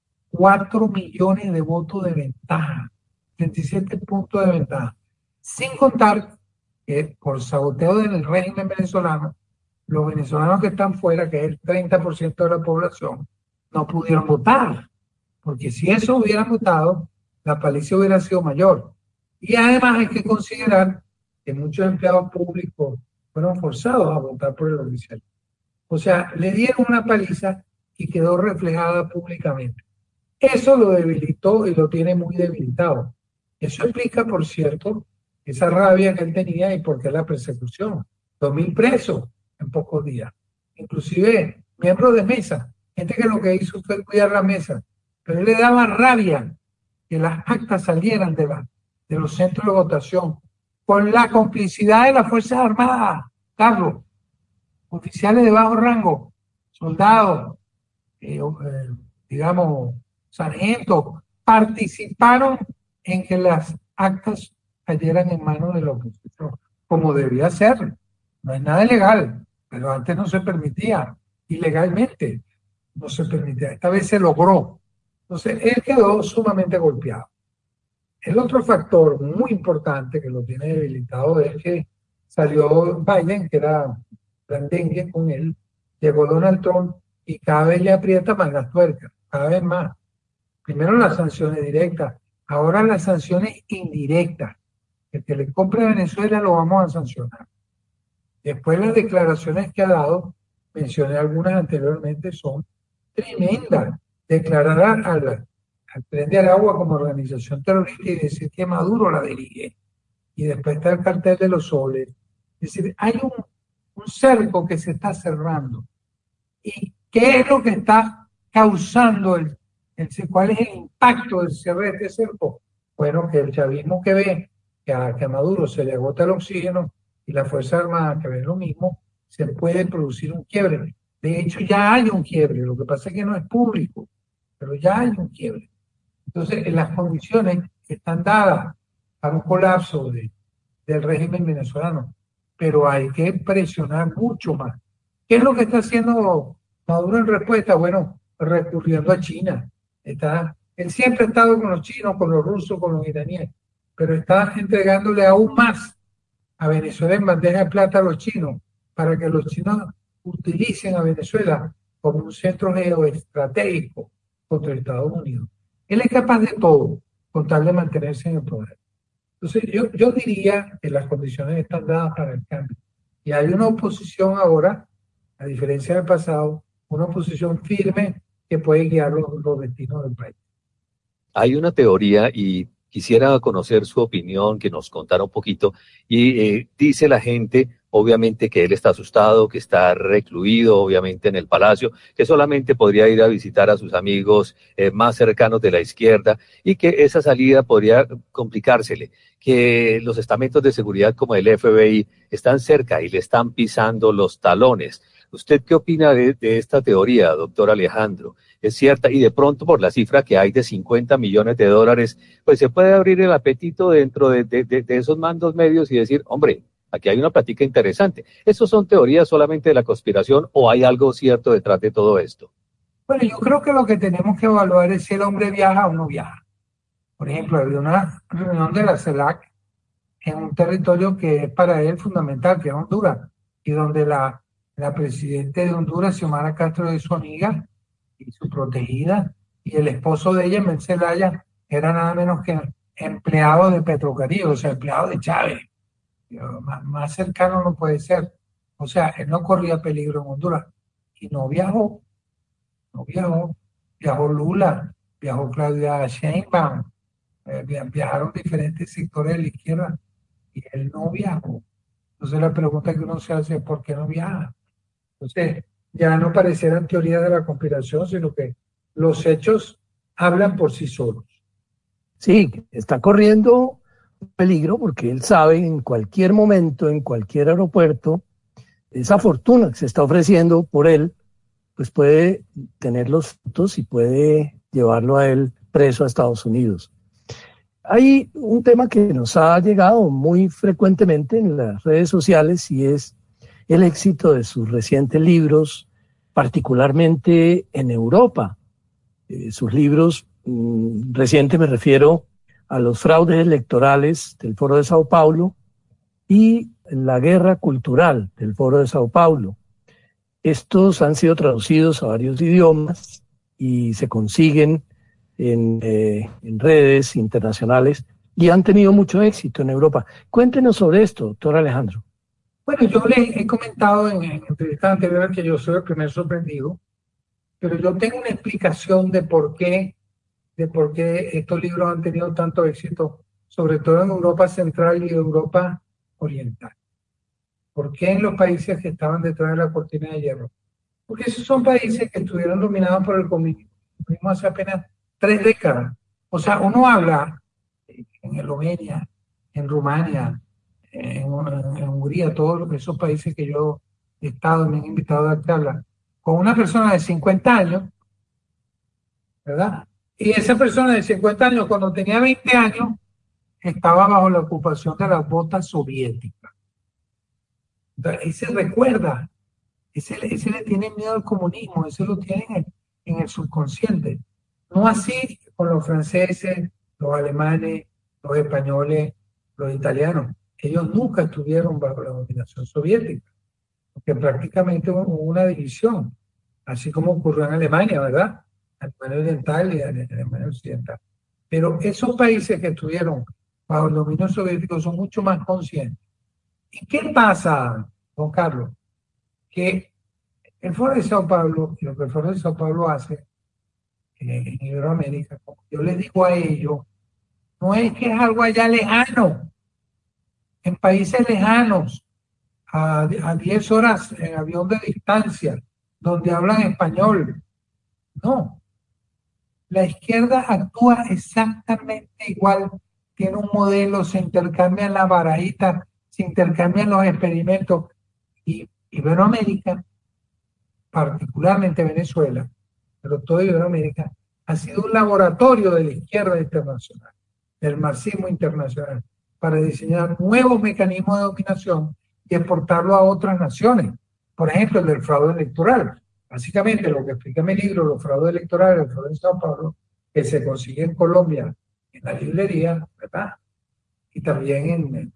cuatro millones de votos de ventaja, treinta y siete puntos de ventaja, sin contar que por saboteo del régimen venezolano, los venezolanos que están fuera, que es el treinta por ciento de la población, no pudieron votar, porque si eso hubieran votado, la paliza hubiera sido mayor. Y además hay que considerar que muchos empleados públicos fueron forzados a votar por el oficial. O sea, le dieron una paliza y quedó reflejada públicamente. Eso lo debilitó y lo tiene muy debilitado. Eso explica, por cierto, esa rabia que él tenía y por qué la persecución. Dos mil presos en pocos días. Inclusive miembros de mesa, gente que lo que hizo fue cuidar la mesa. Pero él le daba rabia que las actas salieran de, la, de los centros de votación con la complicidad de las Fuerzas Armadas, Carlos, oficiales de bajo rango, soldados, eh, eh, digamos, sargentos, participaron en que las actas cayeran en manos de la oposición, como debía ser. No es nada ilegal, pero antes no se permitía, ilegalmente no se permitía. Esta vez se logró. Entonces, él quedó sumamente golpeado. El otro factor muy importante que lo tiene debilitado es que salió Biden, que era blandengue con él, llegó Donald Trump y cada vez le aprieta más las tuercas, cada vez más. Primero las sanciones directas, ahora las sanciones indirectas. El que le compre a Venezuela lo vamos a sancionar. Después las declaraciones que ha dado, mencioné algunas anteriormente, son tremendas. Declarar al, al Tren de Aragua como organización terrorista y decir que Maduro la dirige. Y después está el cartel de los soles. Es decir, hay un, un cerco que se está cerrando. ¿Y qué es lo que está causando el, el cuál es el impacto del cierre de este cerco? Bueno, que el chavismo que ve que a, que a Maduro se le agota el oxígeno y la Fuerza Armada que ve lo mismo, se puede producir un quiebre. De hecho, ya hay un quiebre, lo que pasa es que no es público, pero ya hay un quiebre. Entonces, en las condiciones están dadas para un colapso de, del régimen venezolano, pero hay que presionar mucho más. ¿Qué es lo que está haciendo Maduro en respuesta? Bueno, recurriendo a China. Está, él siempre ha estado con los chinos, con los rusos, con los iraníes, pero está entregándole aún más a Venezuela en bandeja de plata a los chinos, para que los chinos utilicen a Venezuela como un centro geoestratégico contra Estados Unidos. Él es capaz de todo con tal de mantenerse en el poder. Entonces yo, yo diría que las condiciones están dadas para el cambio. Y hay una oposición ahora, a diferencia del pasado, una oposición firme que puede guiar los, los destinos del país. Hay una teoría y quisiera conocer su opinión, que nos contara un poquito, y eh, dice la gente, obviamente, que él está asustado, que está recluido, obviamente, en el palacio, que solamente podría ir a visitar a sus amigos eh, más cercanos de la izquierda, y que esa salida podría complicársele, que los estamentos de seguridad como el F B I están cerca y le están pisando los talones. ¿Usted qué opina de, de esta teoría, doctor Alejandro? ¿Es cierta? Y de pronto, por la cifra que hay de cincuenta millones de dólares, pues se puede abrir el apetito dentro de, de, de, de esos mandos medios y decir, hombre, Aquí hay una plática interesante. ¿Eso son teorías solamente de la conspiración o hay algo cierto detrás de todo esto? Bueno, yo creo que lo que tenemos que evaluar es si el hombre viaja o no viaja. Por ejemplo, había una reunión de la CELAC en un territorio que es para él fundamental, que es Honduras, y donde la, la presidenta de Honduras, Xiomara Castro, es su amiga y su protegida, y el esposo de ella, Mel Zelaya, era nada menos que empleado de Petrocaribe, o sea, empleado de Chávez. Más, más cercano no puede ser. O sea, él no corría peligro en Honduras. Y no viajó. No viajó. Viajó Lula, viajó Claudia Sheinbaum, eh, viajaron diferentes sectores de la izquierda y él no viajó. Entonces la pregunta que uno se hace es ¿por qué no viaja? Entonces ya no parecieran teorías de la conspiración, sino que los hechos hablan por sí solos. Sí, está corriendo peligro porque él sabe en cualquier momento, en cualquier aeropuerto, esa fortuna que se está ofreciendo por él, pues puede tener los frutos y puede llevarlo a él preso a Estados Unidos. Hay un tema que nos ha llegado muy frecuentemente en las redes sociales y es el éxito de sus recientes libros, particularmente en Europa. Eh, sus libros mmm, recientes me refiero a los fraudes electorales del Foro de Sao Paulo y la guerra cultural del Foro de Sao Paulo. Estos han sido traducidos a varios idiomas y se consiguen en, eh, en redes internacionales y han tenido mucho éxito en Europa. Cuéntenos sobre esto, doctor Alejandro. Bueno, yo le he comentado en, en entrevistas anteriores que yo soy el primer sorprendido, pero yo tengo una explicación de por qué de por qué estos libros han tenido tanto éxito, sobre todo en Europa Central y Europa Oriental. ¿Por qué en los países que estaban detrás de la cortina de hierro? Porque esos son países que estuvieron dominados por el comunismo hace apenas tres décadas. O sea, uno habla en Eslovenia, en Rumania, en, en Hungría, todos esos países que yo he estado y me han invitado a dar charlas, con una persona de cincuenta años, ¿verdad? Y esa persona de cincuenta años, cuando tenía veinte años, estaba bajo la ocupación de las botas soviéticas. Entonces, ese recuerda, ese, ese le tiene miedo al comunismo, ese lo tiene en el, en el subconsciente. No así con los franceses, los alemanes, los españoles, los italianos. Ellos nunca estuvieron bajo la dominación soviética, porque prácticamente hubo una división, así como ocurrió en Alemania, ¿verdad? Alemania Oriental y Alemania Occidental. Pero esos países que estuvieron bajo el dominio soviético son mucho más conscientes. ¿Y qué pasa, don Carlos? Que el Foro de Sao Paulo, lo que el Foro de Sao Paulo hace eh, en Iberoamérica, como yo les digo a ellos, no es que es algo allá lejano, en países lejanos, a, a diez horas en avión de distancia, donde hablan español. No. La izquierda actúa exactamente igual, tiene un modelo, se intercambian las barajitas, se intercambian los experimentos. Y Iberoamérica, particularmente Venezuela, pero toda Iberoamérica, ha sido un laboratorio de la izquierda internacional, del marxismo internacional, para diseñar nuevos mecanismos de dominación y exportarlo a otras naciones. Por ejemplo, el del fraude electoral. Básicamente lo que explica mi libro, los fraudes electorales, el fraude de Sao Paulo, que se consigue en Colombia, en la librería, ¿verdad? Y también en, en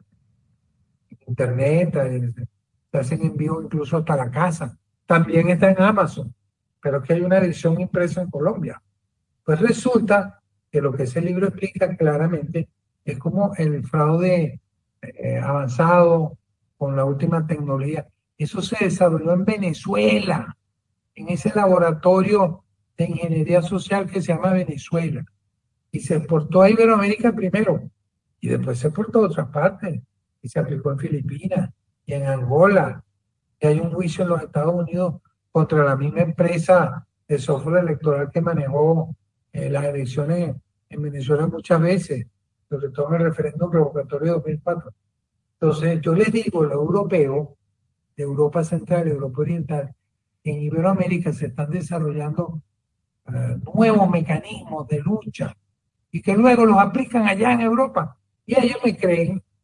internet, se hacen envíos incluso hasta la casa. También está en Amazon, pero que hay una edición impresa en Colombia. Pues resulta que lo que ese libro explica claramente es como el fraude eh, avanzado con la última tecnología. Eso se desarrolló en Venezuela, en ese laboratorio de ingeniería social que se llama Venezuela. Y se exportó a Iberoamérica primero, y después se exportó a otras partes, y se aplicó en Filipinas, y en Angola, y hay un juicio en los Estados Unidos contra la misma empresa de software electoral que manejó eh, las elecciones en Venezuela muchas veces, sobre todo en el referéndum revocatorio de dos mil cuatro. Entonces, yo les digo, los europeos, de Europa Central y Europa Oriental, en Iberoamérica se están desarrollando uh, nuevos mecanismos de lucha y que luego los aplican allá en Europa. Y ellos me creen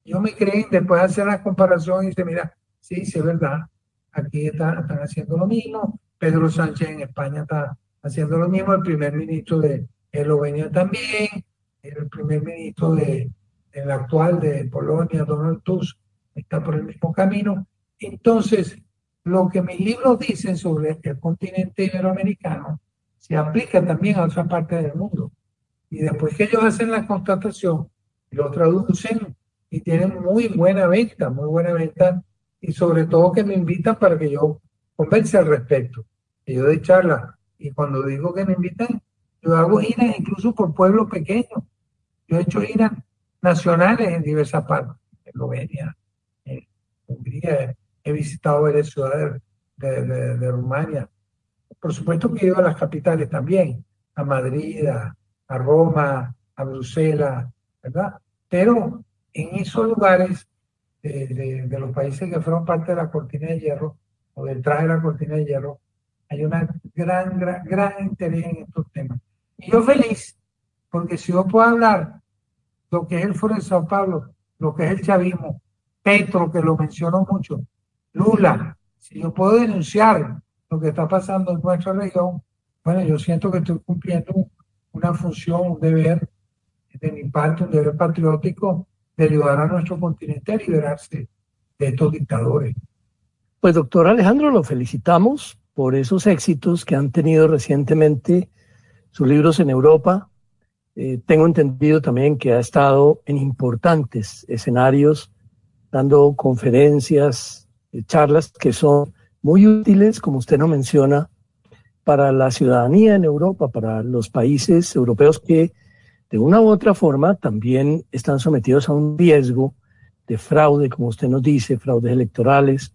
Yo me creen, después de hacer la comparación y dice, mira, sí, sí es verdad, aquí está, están haciendo lo mismo, Pedro Sánchez en España está haciendo lo mismo, el primer ministro de Eslovenia también, el primer ministro de, el actual de Polonia, Donald Tusk, está por el mismo camino. Entonces, lo que mis libros dicen sobre el continente iberoamericano se aplica también a otras partes del mundo. Y después que ellos hacen la constatación, lo traducen y tienen muy buena venta, muy buena venta, y sobre todo que me invitan para que yo converse al respecto, que yo dé charla. Y cuando digo que me invitan, yo hago giras incluso por pueblos pequeños. Yo he hecho giras nacionales en diversas partes, en Eslovenia, en Hungría, he visitado varias ciudades de, de, de Rumania. Por supuesto que he ido a las capitales también, a Madrid, a, a Roma, a Bruselas, ¿verdad? Pero en esos lugares de, de, de los países que fueron parte de la cortina de hierro, o detrás de la cortina de hierro, hay una gran, gran, gran interés en estos temas. Y yo feliz, porque si yo puedo hablar lo que es el Foro de Sao Paulo, lo que es el chavismo, Petro, que lo menciono mucho, Lula, si yo puedo denunciar lo que está pasando en nuestra región, bueno, yo siento que estoy cumpliendo una función, un deber de mi parte, un deber patriótico de ayudar a nuestro continente a liberarse de estos dictadores. Pues doctor Alejandro, lo felicitamos por esos éxitos que han tenido recientemente sus libros en Europa. Eh, tengo entendido también que ha estado en importantes escenarios dando conferencias, eh, charlas que son muy útiles, como usted nos menciona, para la ciudadanía en Europa, para los países europeos que de una u otra forma también están sometidos a un riesgo de fraude, como usted nos dice, fraudes electorales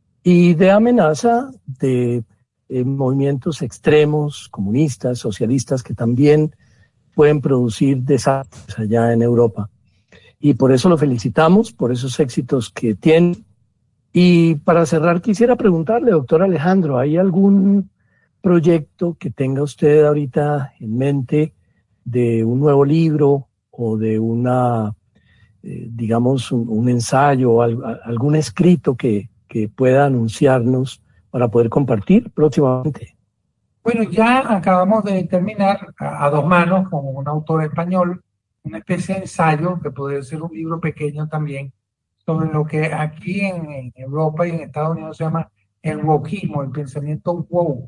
y de amenaza de eh, movimientos extremos, comunistas, socialistas, que también pueden producir desastres allá en Europa. Y por eso lo felicitamos, por esos éxitos que tiene. Y para cerrar, quisiera preguntarle, doctor Alejandro, ¿hay algún proyecto que tenga usted ahorita en mente de un nuevo libro o de una, eh, digamos, un, un ensayo o al, algún escrito que, que pueda anunciarnos para poder compartir próximamente? Bueno, ya acabamos de terminar a, a dos manos con un autor español, una especie de ensayo que podría ser un libro pequeño también, sobre lo que aquí en, en Europa y en Estados Unidos se llama el wokismo, el pensamiento woke.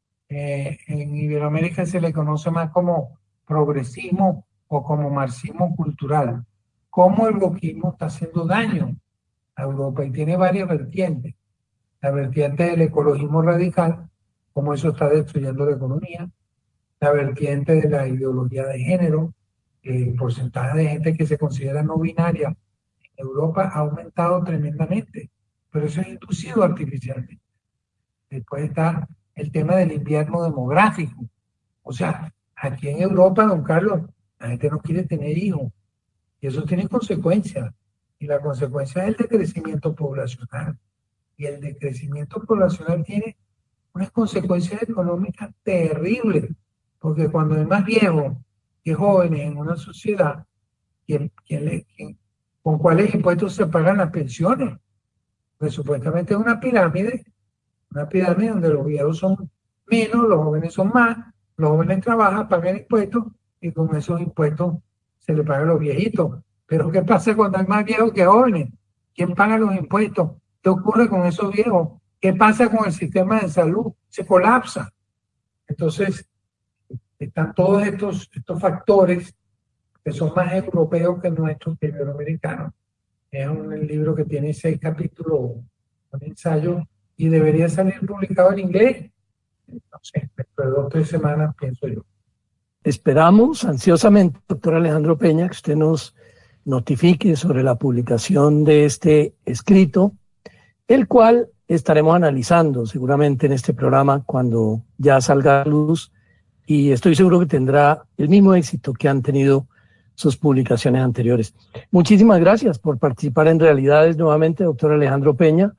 Eh, en Iberoamérica se le conoce más como progresismo o como marxismo cultural. Cómo el wokismo está haciendo daño a Europa y tiene varias vertientes. La vertiente del ecologismo radical, cómo eso está destruyendo la economía. La vertiente de la ideología de género, el porcentaje de gente que se considera no binaria en Europa ha aumentado tremendamente, pero eso es inducido artificialmente. Después está el tema del invierno demográfico. O sea, aquí en Europa, don Carlos, la gente no quiere tener hijos y eso tiene consecuencias. Y la consecuencia es el decrecimiento poblacional. Y el decrecimiento poblacional tiene unas consecuencias económicas terribles, porque cuando hay más viejos que jóvenes en una sociedad, ¿quién, quién le, quién, ¿con cuáles impuestos se pagan las pensiones? Pues supuestamente es una pirámide, una pirámide donde los viejos son menos, los jóvenes son más, los jóvenes trabajan, pagan impuestos y con esos impuestos se le pagan a los viejitos. Pero ¿qué pasa cuando hay más viejos que jóvenes? ¿Quién paga los impuestos? ¿Qué ocurre con esos viejos? ¿Qué pasa con el sistema de salud? Se colapsa. Entonces, están todos estos, estos factores que son más europeos que nuestros, que iberoamericanos. Es un libro que tiene seis capítulos, un ensayo, y debería salir publicado en inglés. No sé, dentro de dos o tres semanas, pienso yo. Esperamos ansiosamente, doctor Alejandro Peña, que usted nos notifique sobre la publicación de este escrito, el cual estaremos analizando seguramente en este programa cuando ya salga a luz, y estoy seguro que tendrá el mismo éxito que han tenido sus publicaciones anteriores. Muchísimas gracias por participar en Realidades nuevamente, doctor Alejandro Peña,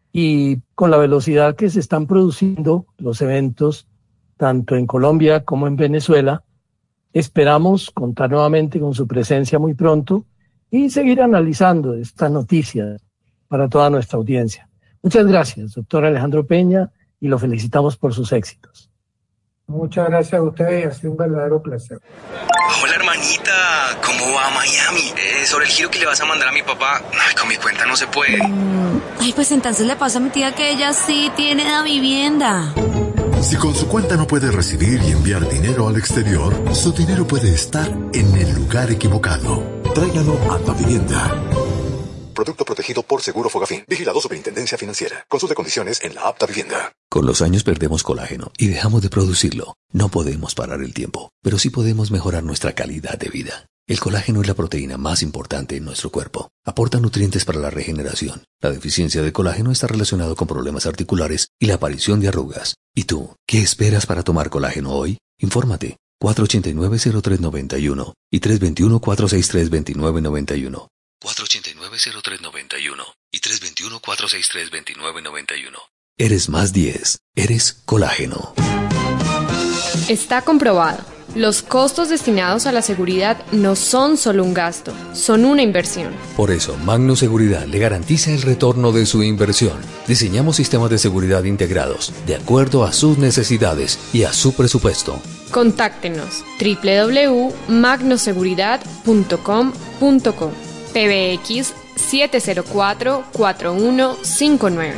y con la velocidad que se están produciendo los eventos, tanto en Colombia como en Venezuela, esperamos contar nuevamente con su presencia muy pronto y seguir analizando estas noticias para toda nuestra audiencia. Muchas gracias, doctor Alejandro Peña, y lo felicitamos por sus éxitos. Muchas gracias a ustedes, ha sido un verdadero placer. Hola hermanita, ¿cómo va Miami? Eh, sobre el giro que le vas a mandar a mi papá, ay, con mi cuenta no se puede. Mm, ay, pues entonces le pasa a mi tía que ella sí tiene la vivienda. Si con su cuenta no puede recibir y enviar dinero al exterior, su dinero puede estar en el lugar equivocado. Tráigalo a Davivienda. Producto protegido por Seguro Fogafín. Vigilado Superintendencia Financiera. Consulte condiciones en la app Davivienda. Con los años perdemos colágeno y dejamos de producirlo. No podemos parar el tiempo, pero sí podemos mejorar nuestra calidad de vida. El colágeno es la proteína más importante en nuestro cuerpo. Aporta nutrientes para la regeneración. La deficiencia de colágeno está relacionado con problemas articulares y la aparición de arrugas. ¿Y tú, qué esperas para tomar colágeno hoy? Infórmate. cuatro ocho nueve, cero tres nueve uno y tres dos uno, cuatro seis tres, dos nueve nueve uno. cuatro ocho nueve, cero tres nueve uno y tres dos uno, cuatro seis tres, dos nueve nueve uno. Eres más diez. Eres colágeno. Está comprobado. Los costos destinados a la seguridad no son solo un gasto, son una inversión. Por eso, Magno Seguridad le garantiza el retorno de su inversión. Diseñamos sistemas de seguridad integrados, de acuerdo a sus necesidades y a su presupuesto. Contáctenos doble u doble u doble u punto magnoseguridad punto com punto co, P B X siete cero cuatro, cuatro uno cinco nueve.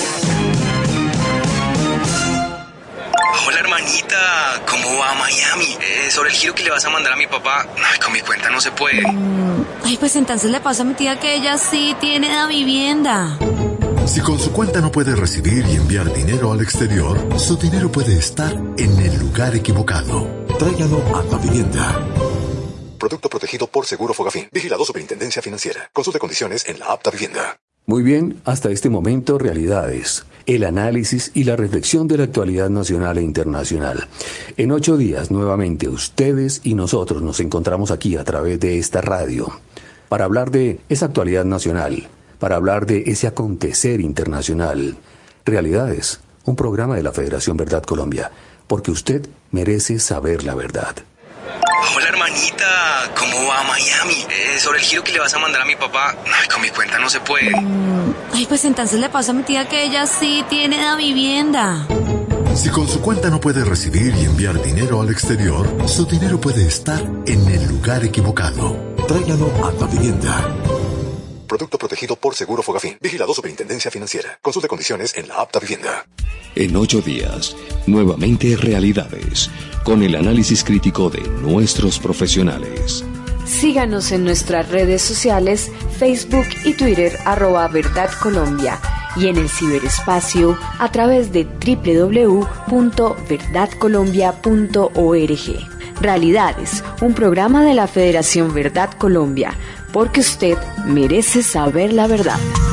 Hola hermanita, ¿cómo va Miami? Eh, sobre el giro que le vas a mandar a mi papá, ay, con mi cuenta no se puede. Mm, ay, pues entonces le pasa a mi tía que ella sí tiene la vivienda. Si con su cuenta no puede recibir y enviar dinero al exterior, su dinero puede estar en el lugar equivocado. Tráigalo a Davivienda. Producto protegido por Seguro Fogafín. Vigilado Superintendencia Financiera. Consulte condiciones en la app Davivienda. Muy bien, hasta este momento, realidades, el análisis y la reflexión de la actualidad nacional e internacional. En ocho días, nuevamente, ustedes y nosotros nos encontramos aquí a través de esta radio para hablar de esa actualidad nacional, para hablar de ese acontecer internacional. Realidades, un programa de la Federación Verdad Colombia, porque usted merece saber la verdad. Hola hermanita, ¿cómo va Miami? Eh, sobre el giro que le vas a mandar a mi papá, ay, con mi cuenta no se puede. Mm, ay, pues entonces le pasa a mi tía que ella sí tiene la vivienda. Si con su cuenta no puede recibir y enviar dinero al exterior, su dinero puede estar en el lugar equivocado. Tráigalo a Davivienda. Producto protegido por Seguro Fogafín. Vigilado Superintendencia Financiera. Consulte condiciones en la app Davivienda. En ocho días, nuevamente realidades, con el análisis crítico de nuestros profesionales. Síganos en nuestras redes sociales, Facebook y Twitter, arroba Verdad Colombia, y en el ciberespacio a través de doble u doble u doble u punto verdad colombia punto org. Realidades, un programa de la Federación Verdad Colombia, porque usted merece saber la verdad.